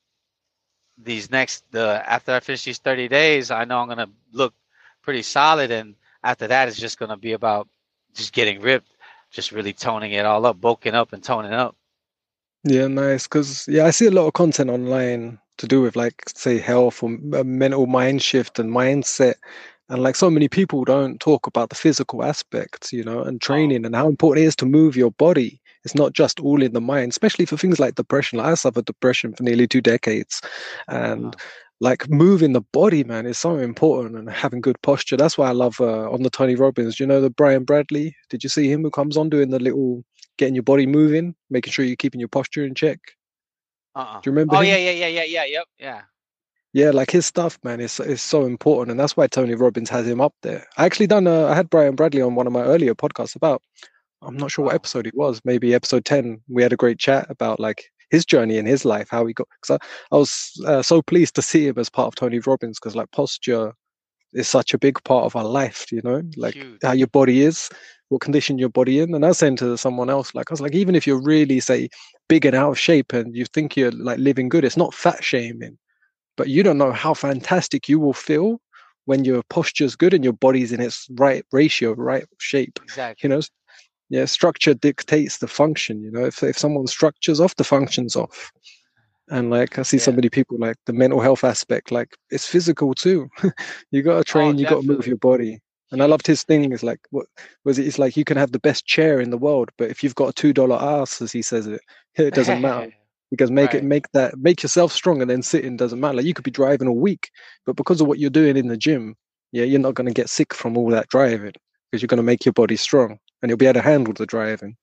these next the after I finish these thirty days, I know I'm gonna look pretty solid, and after that, it's just gonna be about just getting ripped, just really toning it all up, bulking up and toning up. Yeah, nice. Because yeah, I see a lot of content online to do with like say health or m- uh, mental mind shift and mindset, and like so many people don't talk about the physical aspects, you know, and Oh, training and how important it is to move your body. It's not just all in the mind, especially for things like depression. Like I suffered depression for nearly two decades, and uh-huh. like moving the body, man, is so important and having good posture. That's why I love uh, on the Tony Robbins. Do you know the Brian Bradley? Did you see him who comes on doing the little getting your body moving, making sure you're keeping your posture in check? Uh-uh. Do you remember Oh yeah, him? yeah, yeah, yeah, yeah, yep, yeah. Yeah, like his stuff, man, is is so important, and that's why Tony Robbins has him up there. I actually done. Uh, I had Brian Bradley on one of my earlier podcasts about. I'm not sure what Wow. episode it was. Maybe episode ten. We had a great chat about like his journey in his life, how he got. Because I, I was uh, so pleased to see him as part of Tony Robbins, because like posture is such a big part of our life, you know, like how Huge. your body is, what condition your body in. And I was saying to someone else, like I was like, even if you're really say big and out of shape and you think you're like living good, it's not fat shaming, but you don't know how fantastic you will feel when your posture's good and your body's in its right ratio, right shape. You Exactly. know, yeah, structure dictates the function. You know, if if someone structures off, the function's off. And like I see so Yeah. many people like the mental health aspect, like it's physical too. You got to Oh, train, you got to move definitely. your body. And I loved Huge. his thing. Is like, what was it? It's like you can have the best chair in the world, but if you've got a two dollar ass, as he says it, it doesn't matter because make it Right. make that make yourself strong, and then sitting doesn't matter. Like you could be driving all week, but because of what you're doing in the gym, yeah, you're not going to get sick from all that driving because you're going to make your body strong and you'll be able to handle the driving.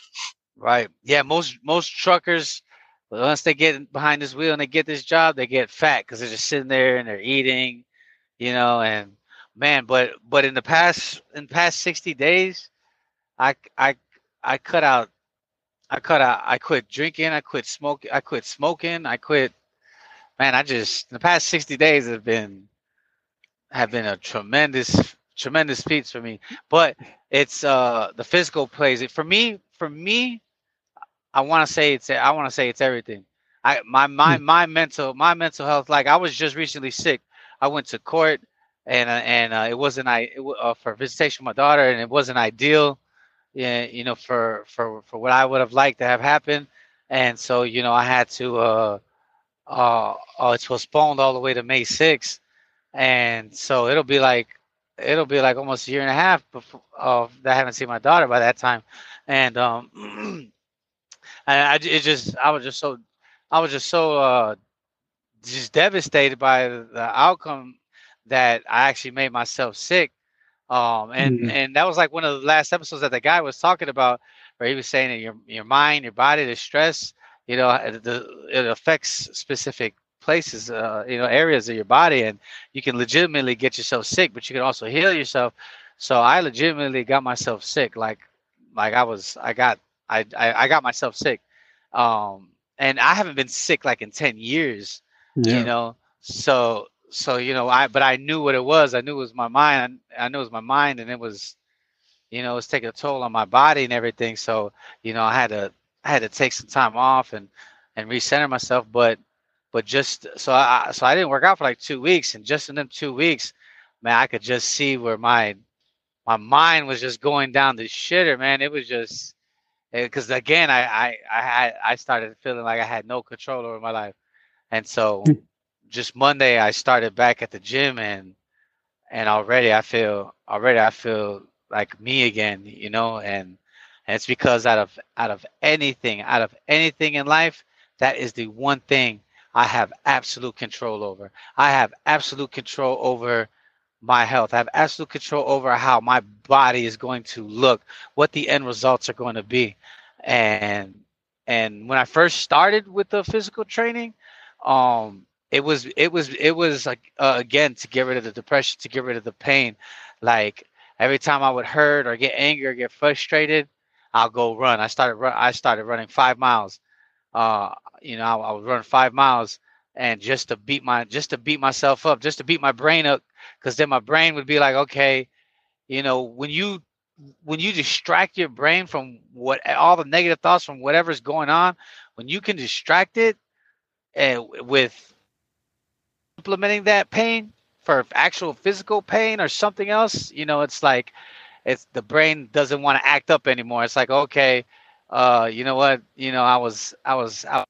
Right. Yeah. Most most truckers, once they get behind this wheel and they get this job, they get fat because they're just sitting there and they're eating, you know. And man, but but in the past in the past sixty days, I I I cut out I cut out I quit drinking, I quit smoking, I quit smoking, I quit. Man, I just the past sixty days have been have been a tremendous tremendous feats for me. But it's uh the physical plays it for me for me I want to say it's I want to say it's everything. I my my Mm. my mental my mental health. Like I was just recently sick. I went to court and uh, and uh, it wasn't I it, wa- uh, for visitation with my daughter, and it wasn't ideal. Yeah, you know, for for for what I would have liked to have happened, and so you know I had to. Uh, uh, uh, it's postponed all the way to May sixth, and so it'll be like it'll be like almost a year and a half before uh, that I haven't seen my daughter by that time, and um. And I, it just, I was just so, I was just so, uh, just devastated by the outcome that I actually made myself sick. Um, and Mm. and that was like one of the last episodes that the guy was talking about, where he was saying that your your mind, your body, the stress, you know, uh, the it affects specific places, uh, you know, areas of your body, and you can legitimately get yourself sick, but you can also heal yourself. So I legitimately got myself sick, like like I was, I got, I I, I got myself sick, um, and I haven't been sick like in ten years, you Yeah. know. So so you know, I but I knew what it was. I knew it was my mind. I, I knew it was my mind, and it was, you know, it was taking a toll on my body and everything. So you know, I had to I had to take some time off and and recenter myself. But but just so I so I didn't work out for like two weeks, and just in them two weeks, man, I could just see where my my mind was just going down the shitter, man. It was just because again, I I I had I started feeling like I had no control over my life, and so Mm. just Monday I started back at the gym, and and already I feel already I feel like me again, you know, and and it's because out of out of anything, out of anything in life, that is the one thing I have absolute control over. I have absolute control over my health. I have absolute control over how my body is going to look, what the end results are going to be. And and when I first started with the physical training, um it was it was it was like uh, again to get rid of the depression, to get rid of the pain. Like every time I would hurt or get angry or get frustrated, I'll go run. I started run I started running five miles. Uh, you know, I, I would run five miles, and just to beat my just to beat myself up, just to beat my brain up, because then my brain would be like, okay, you know, when you when you distract your brain from what all the negative thoughts from whatever's going on, when you can distract it and with implementing that pain for actual physical pain or something else, you know, it's like it's the brain doesn't want to act up anymore. It's like, okay, uh, you know what, you know, I was I was out,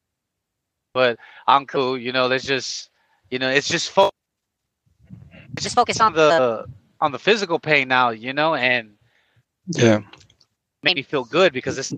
but I'm cool. You know, let's just, you know, it's just fo- just focus on the on the physical pain now. You know, and Yeah. make me feel good because it's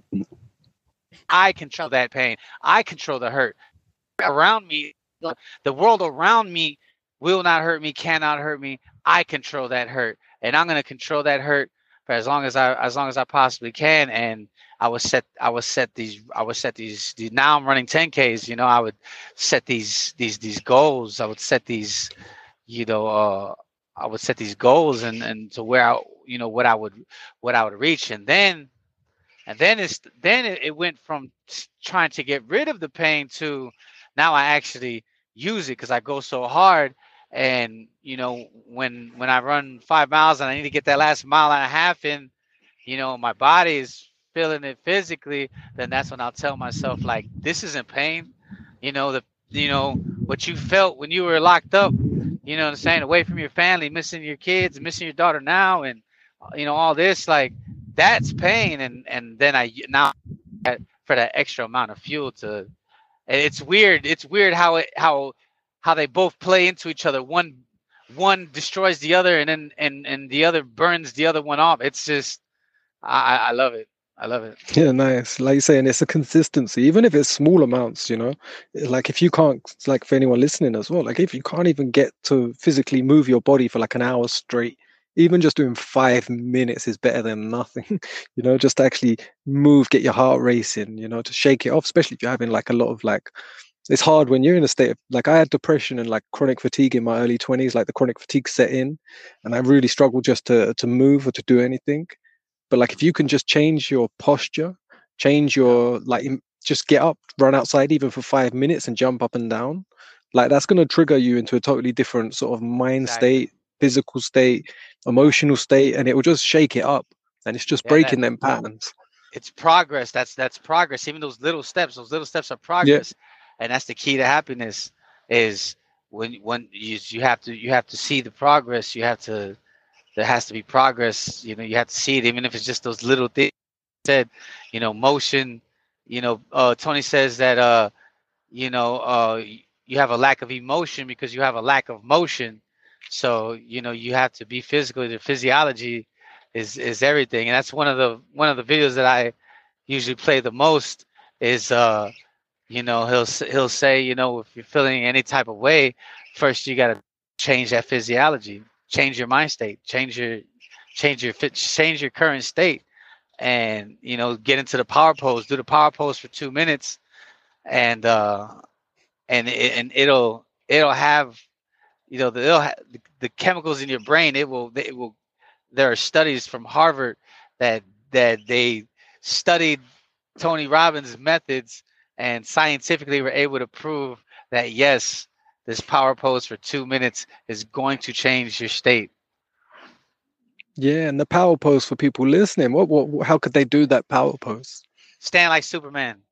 I control that pain. I control the hurt around me. The world around me will not hurt me, cannot hurt me. I control that hurt, and I'm gonna control that hurt for as long as I as long as I possibly can. And I was set I was set these I was set these, these now I'm running ten Ks, you know, I would set these these these goals. I would set these, you know, uh I would set these goals and and to where I, you know, what I would what I would reach. And then and then it's then it, it went from trying to get rid of the pain to now I actually use it because I go so hard. And you know, when when I run five miles and I need to get that last mile and a half in, you know, my body is feeling it physically, then that's when I'll tell myself like, this isn't pain. You know, the you know what you felt when you were locked up, you know what I'm saying, away from your family, missing your kids, missing your daughter now, and you know, all this, like, that's pain. and and then I now for that extra amount of fuel to, and it's weird. It's weird how it how how they both play into each other. One one destroys the other, and then and and the other burns the other one off. It's just I I love it. I love it. Yeah, nice. Like you're saying, it's a consistency, even if it's small amounts, you know. Like if you can't, like for anyone listening as well, like if you can't even get to physically move your body for like an hour straight, even just doing five minutes is better than nothing, you know, just to actually move, get your heart racing, you know, to shake it off, especially if you're having like a lot of like, it's hard when you're in a state of like I had depression and like chronic fatigue in my early twenties, like the chronic fatigue set in, and I really struggled just to to move or to do anything. But like if you can just change your posture, change Yeah, your like im- just get up, run outside even for five minutes and jump up and down, like that's going to trigger you into a totally different sort of mind exactly. state, physical state, Yeah, emotional state, and it will just shake it up. And it's just yeah. That breaking them patterns. it's progress. That's that's progress. Even those little steps, those little steps are Yeah. progress, and that's the key to happiness. Is when when you you have to you have to see the progress. You have to there has to be progress. You know, you have to see it, even if it's just those little things. Said, you know, motion. You know, uh, Tony says that uh, you know, uh, you have a lack of emotion because you have a lack of motion. So you know, you have to be physical. The physiology is is everything, and that's one of the one of the videos that I usually play the most. Is uh, you know, he'll he'll say, you know, if you're feeling any type of way, first you got to change that physiology, change your mind state, change your change your fit, change your current state, and you know, get into the power pose, do the power pose for two minutes, and uh, and it, and it'll it'll have, you know, the it'll ha- the, the chemicals in your brain. It will it will. There are studies from Harvard that that they studied Tony Robbins' methods and scientifically were able to prove that yes, this power pose for two minutes is going to change your state. Yeah, and the power pose for people listening. What, what, how could they do that power pose? Stand like Superman.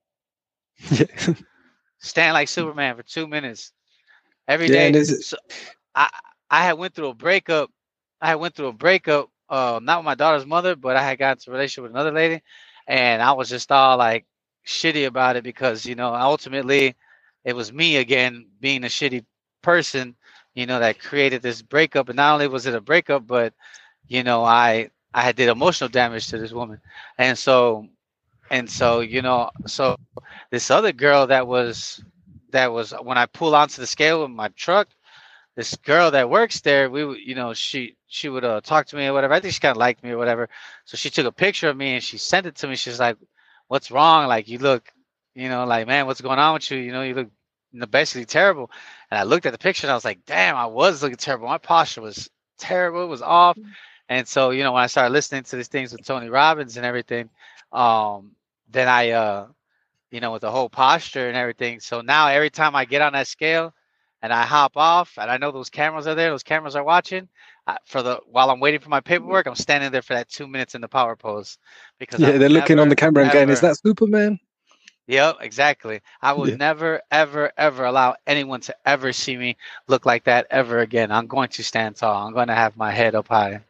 Yeah, Stand like Superman for two minutes every yeah, day. and is it? So I I had went through a breakup. I had went through a breakup, uh, not with my daughter's mother, but I had got into a relationship with another lady, and I was just all like shitty about it because you know ultimately it was me again being a shitty person, you know, that created this breakup. And not only was it a breakup, but you know I I had did emotional damage to this woman, and so and so you know so this other girl that was that was when I pull onto the scale with my truck, this girl that works there, we would, you know, she she would uh, talk to me or whatever. I think she kind of liked me or whatever. So she took a picture of me and she sent it to me. She's like, "What's wrong? Like you look, you know, like man, what's going on with you? You know, you look, you know, basically terrible." And I looked at the picture and I was like, "Damn, I was looking terrible. My posture was terrible. It was off." And so, you know, when I started listening to these things with Tony Robbins and everything, um, then I, uh, you know, with the whole posture and everything. So now every time I get on that scale and I hop off and I know those cameras are there, those cameras are watching, uh, for the while I'm waiting for my paperwork, I'm standing there for that two minutes in the power pose because I Yeah, will they're looking on the never, camera and going, "Is ever, that Superman?" yep, exactly. I will Yeah, never, ever, ever allow anyone to ever see me look like that ever again. I'm going to stand tall. I'm going to have my head up high.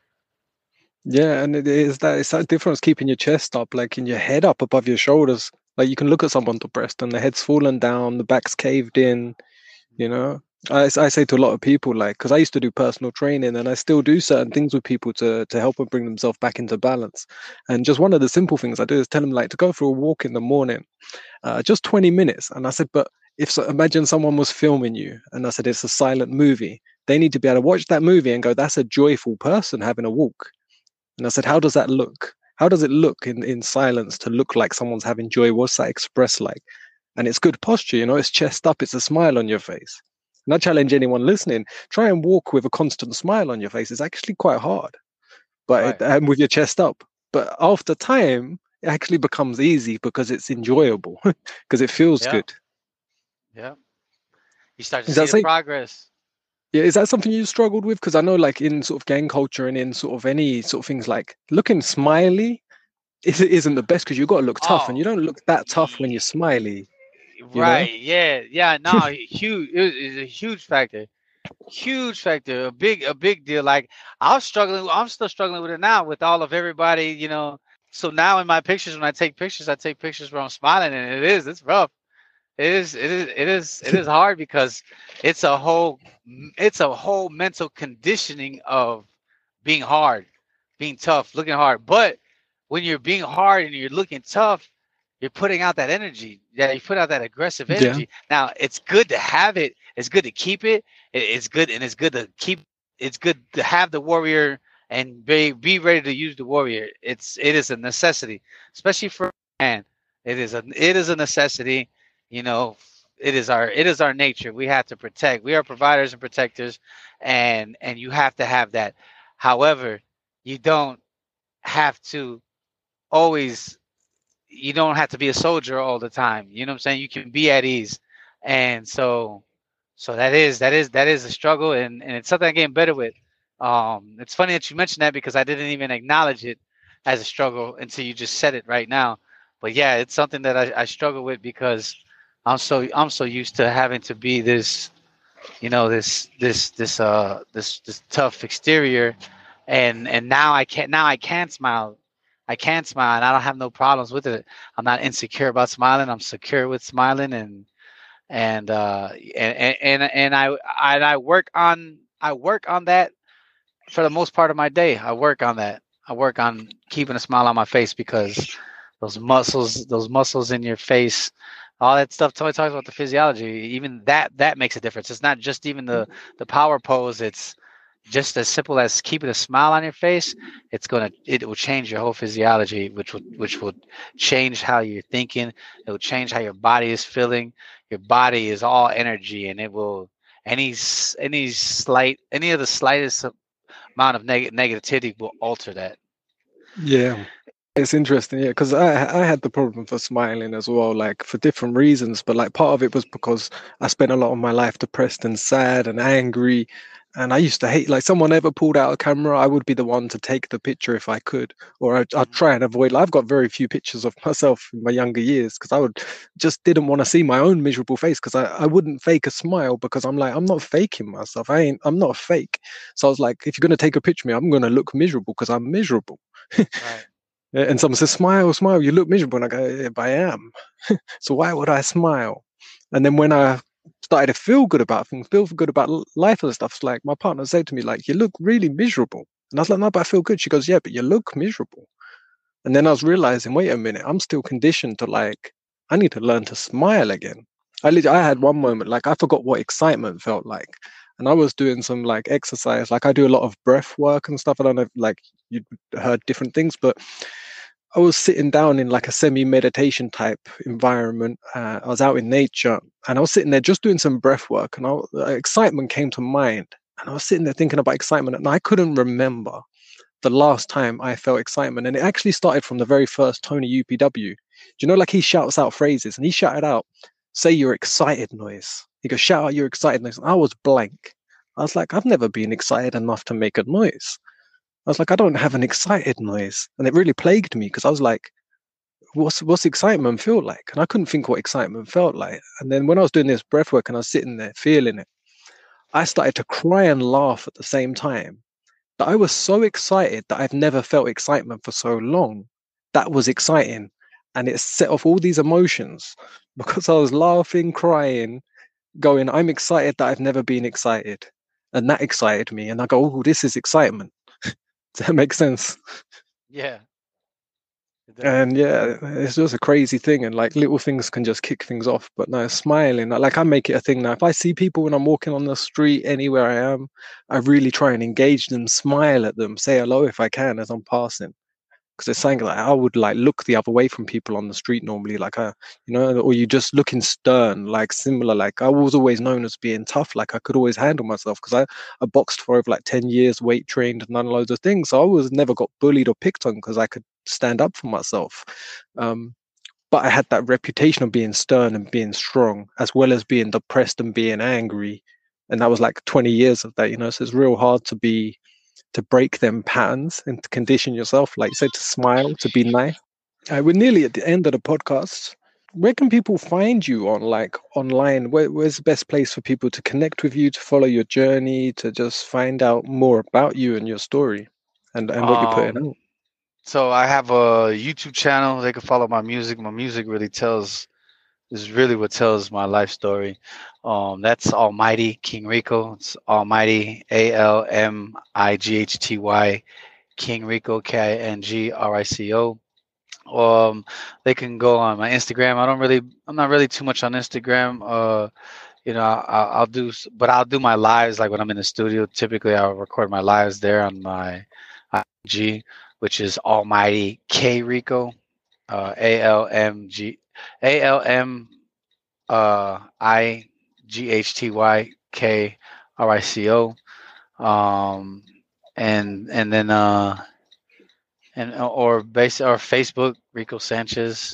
yeah, and it is that it's that difference keeping your chest up, like in your head up above your shoulders. Like you can look at someone depressed and the head's fallen down, the back's caved in. You know, I, I say to a lot of people, like, because I used to do personal training and I still do certain things with people to to help them bring themselves back into balance. And just one of the simple things I do is tell them like to go for a walk in the morning, uh, just twenty minutes. And I said, but if so, imagine someone was filming you, and I said it's a silent movie. They need to be able to watch that movie and go, that's a joyful person having a walk. And I said, how does that look? How does it look in, in silence to look like someone's having joy? What's that express like? And it's good posture, you know, it's chest up, it's a smile on your face. And I challenge anyone listening, try and walk with a constant smile on your face. It's actually quite hard, but it, Right. and with your chest up. But after time, it actually becomes easy because it's enjoyable, because it feels Yeah. good. Yeah. You start to Is see that the say, progress. yeah, is that something you struggled with? Because I know, like in sort of gang culture and in sort of any sort of things, like looking smiley is isn't the best because you've got to look tough, and Oh, you don't look that tough when you're smiley, you know? right. Yeah. Yeah. No, huge. It is a huge factor. Huge factor. A big, a big deal. Like I was struggling. I'm still struggling with it now with all of everybody, you know. So now in my pictures, when I take pictures, I take pictures where I'm smiling, and it is, it's rough. It is, it is, it is, it is hard because it's a whole, it's a whole mental conditioning of being hard, being tough, looking hard. But when you're being hard and you're looking tough, you're putting out that energy. Yeah, you put out that aggressive Yeah, energy. Now it's good to have it. It's good to keep it. it it's good and it's good to keep. It's good to have the warrior and be be ready to use the warrior. It's it is a necessity, especially for a man. It is a it is a necessity. You know, it is our it is our nature. We have to protect. We are providers and protectors, and and you have to have that. However, you don't have to always, you don't have to be a soldier all the time. You know what I'm saying? You can be at ease. And so so that is that is that is a struggle, and, and it's something I'm getting better with. Um it's funny that you mentioned that because I didn't even acknowledge it as a struggle until you just said it right now. But yeah, it's something that I, I struggle with because I'm so I'm so used to having to be this, you know, this this this uh this this tough exterior, and and now I can't now I can smile. I can smile and I don't have no problems with it. I'm not insecure about smiling. I'm secure with smiling, and and uh and and and I and I work on I work on that for the most part of my day. I work on that. I work on keeping a smile on my face because those muscles, those muscles in your face, all that stuff. Totally talks about the physiology. Even that that makes a difference. It's not just even the the power pose. It's just as simple as keeping a smile on your face. It's gonna it will change your whole physiology, which would which will change how you're thinking. It will change how your body is feeling. Your body is all energy, and it will any any slight any of the slightest amount of neg- negativity will alter that. Yeah. It's interesting, yeah, because I I had the problem for smiling as well, like for different reasons. But like part of it was because I spent a lot of my life depressed and sad and angry, and I used to hate like someone ever pulled out a camera, I would be the one to take the picture if I could, or I'd, I'd Mhm. try and avoid. Like, I've got very few pictures of myself in my younger years because I would just didn't want to see my own miserable face because I I wouldn't fake a smile because I'm like I'm not faking myself. I ain't I'm not a fake. So I was like, if you're gonna take a picture of me, I'm gonna look miserable because I'm miserable. Right. Yeah, and someone says, "Smile, smile. You look miserable." And I go, "Yeah, but I am. So why would I smile?" And then when I started to feel good about things, feel good about l- life and stuff, it's like my partner said to me, "Like you look really miserable." And I was like, "No, but I feel good." She goes, "Yeah, but you look miserable." And then I was realizing, wait a minute, I'm still conditioned to like, I need to learn to smile again. I lit- I had Mhm. one moment, like I forgot what excitement felt like. And I was doing some like exercise, like I do a lot of breath work and stuff. I don't know if like you heard different things, but I was sitting down in like a semi meditation type environment. Uh, I was out in nature and I was sitting there just doing some breath work, and I, uh, excitement came to mind. And I was sitting there thinking about excitement, and I couldn't remember the last time I felt excitement. And it actually started from the very first Tony U P W. Do you know, like he shouts out phrases and he shouted out, "Say you're excited noise." He goes, "Shout out your excited noise." And I was blank. I was like, I've never been excited enough to make a noise. I was like, I don't have an excited noise. And it really plagued me because I was like, what's what's excitement feel like? And I couldn't think what excitement felt like. And then when I was doing this breath work and I was sitting there feeling it, I started to cry and laugh at the same time. That I was so excited that I've never felt excitement for so long. That was exciting. And it set off all these emotions because I was laughing, crying, going, I'm excited that I've never been excited. And that excited me. And I go, oh, this is excitement. Does that make sense? Yeah, it does. And yeah, it's just a crazy thing. And like little things can just kick things off. But no, smiling, like I make it a thing now. If I see people when I'm walking on the street, anywhere I am, I really try and engage them, smile at them, say hello if I can as I'm passing. Because it's something like I would like look the other way from people on the street normally, like I, you know, or you just looking stern, like similar. Like I was always known as being tough, like I could always handle myself because I, I boxed for over like ten years, weight trained, and done loads of things. So I was never got bullied or picked on because I could stand up for myself. Um, but I had that reputation of being stern and being strong, as well as being depressed and being angry. And that was like twenty years of that, you know. So it's real hard to be to break them patterns and to condition yourself, like you said, to smile, to be nice. Uh, we're nearly at the end of the podcast. Where can people find you on like online? Where, where's the best place for people to connect with you, to follow your journey, to just find out more about you and your story and, and what you're putting Um, out? so I have a YouTube channel. They can follow my music. My music really tells is really what tells my life story. Um, that's Almighty King Rico. It's Almighty A L M I G H T Y King Rico K I N G R I C O. Um, they can go on my Instagram. I don't really, I'm not really too much on Instagram. Uh, you know, I'll, I'll do, s- but I'll do my lives like when I'm in the studio. Typically, I'll record my lives there on my I G, which is Almighty K Rico, uh, A L M G, A L M uh, I G H T Y K R I C O. Um, and and then uh, and or base or Facebook Rico Sanchez.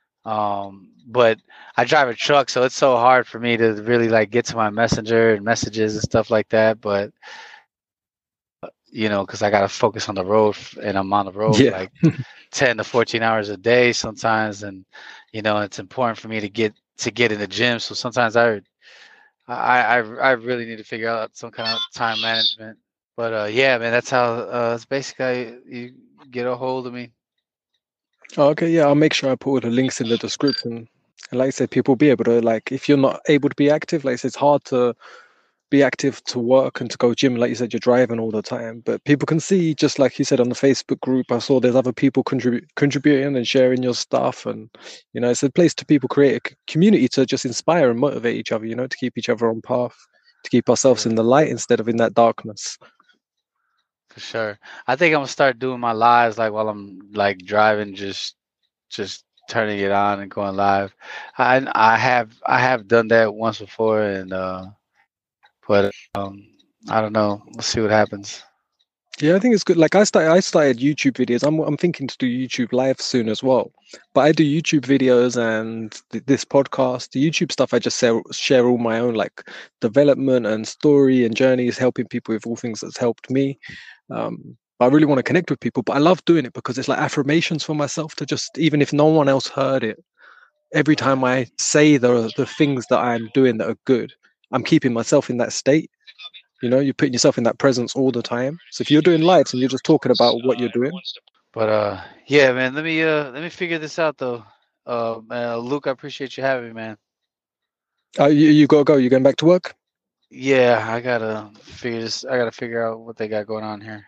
Um, but I drive a truck, so it's so hard for me to really like get to my messenger and messages and stuff like that. But you know, because I got to focus on the road and I'm on the road Yeah. like ten to fourteen hours a day sometimes. And, you know, it's important for me to get to get in the gym. So sometimes I, I, I, I really need to figure out some kind of time management. But uh, yeah, man, that's how uh, it's basically how you get a hold of me. Oh, okay, yeah, I'll make sure I put all the links in the description. And like I said, people will be able to, like, if you're not able to be active, like I said, it's hard to be active to work and to go gym. Like you said, you're driving all the time. But people can see, just like you said, on the Facebook group, I saw there's other people contribute contributing and sharing your stuff. And, you know, it's a place to people create a c- community to just inspire and motivate each other, you know, to keep each other on path, to keep ourselves Yeah, in the light instead of in that darkness. for sure. I think I'm gonna start doing my lives like while I'm like driving, just just turning it on and going live. I I have I have done that once before, and uh, but um, I don't know. We'll see what happens. Yeah, I think it's good. Like I started, I started YouTube videos. I'm, I'm thinking to do YouTube live soon as well. But I do YouTube videos and th- this podcast. The YouTube stuff, I just share, share all my own like development and story and journeys, helping people with all things that's helped me. Um, but I really want to connect with people. But I love doing it because it's like affirmations for myself to just, even if no one else heard it, every Right. time I say the the things that I'm doing that are good, I'm keeping myself in that state. You know, you're putting yourself in that presence all the time. So if you're doing lives and you're just talking about what you're doing, But uh, yeah, man. Let me uh, let me figure this out though. Uh, man, Luke, I appreciate you having me, man. uh, you you gotta go. You're going back to work. Yeah, I gotta figure this. I gotta figure out what they got going on here.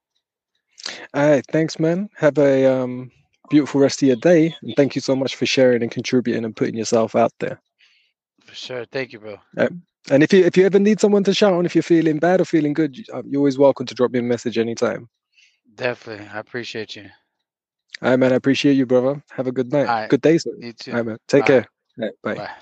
All right, thanks, man. Have a um beautiful rest of your day, and thank you so much for sharing and contributing and putting yourself out there. For sure. Thank you, bro. Um, and if you if you ever need someone to shout on, if you're feeling bad or feeling good, you- uh, you're always welcome to drop me a message anytime. Definitely. I appreciate you. All right, man. I appreciate you, brother. Have a good night. All right. Good day, sir. You too. All right, man. Take All right. care. All right, bye. Bye.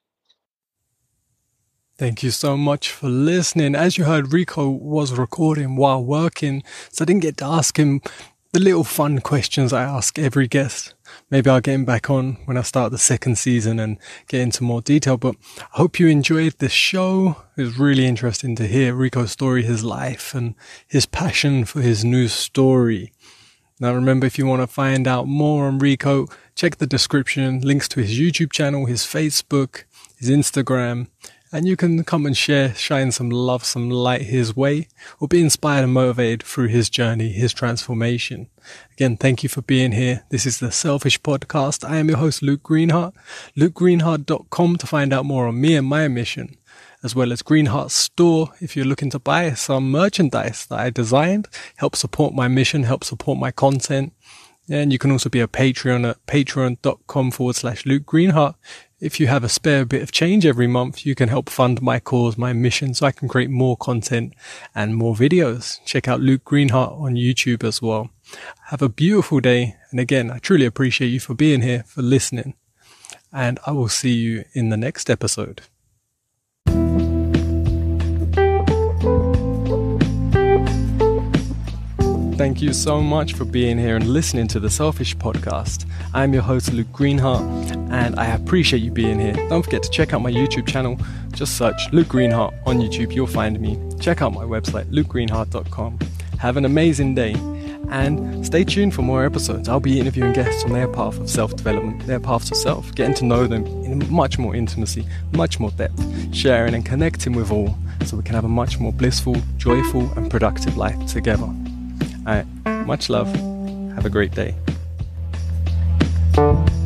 Thank you so much for listening. As you heard, Rico was recording while working, so I didn't get to ask him the little fun questions I ask every guest. Maybe I'll get him back on when I start the second season and get into more detail, but I hope you enjoyed this show. It was really interesting to hear Rico's story, his life, and his passion for his new story. Now remember, if you want to find out more on Rico, check the description, links to his YouTube channel, his Facebook, his Instagram, and you can come and share, shine some love, some light his way, or be inspired and motivated through his journey, his transformation. Again, thank you for being here. This is the Selfish Podcast. I am your host, Luke Greenheart. luke greenheart dot com to find out more on me and my mission, as well as Greenheart Store if you're looking to buy some merchandise that I designed, help support my mission, help support my content. And you can also be a Patreon at patreon.com forward slash Luke Greenheart. If you have a spare bit of change every month, you can help fund my cause, my mission, so I can create more content and more videos. Check out Luke Greenheart on YouTube as well. Have a beautiful day. And again, I truly appreciate you for being here, for listening. And I will see you in the next episode. Thank you so much for being here and listening to the Selfish Podcast. I'm your host, Luke Greenheart, and I appreciate you being here. Don't forget to check out my YouTube channel. Just search Luke Greenheart on YouTube. You'll find me. Check out my website, luke greenheart dot com. Have an amazing day, and stay tuned for more episodes. I'll be interviewing guests on their path of self-development, their path to self, getting to know them in much more intimacy, much more depth, sharing and connecting with all, so we can have a much more blissful, joyful, and productive life together. All right, much love. Have a great day.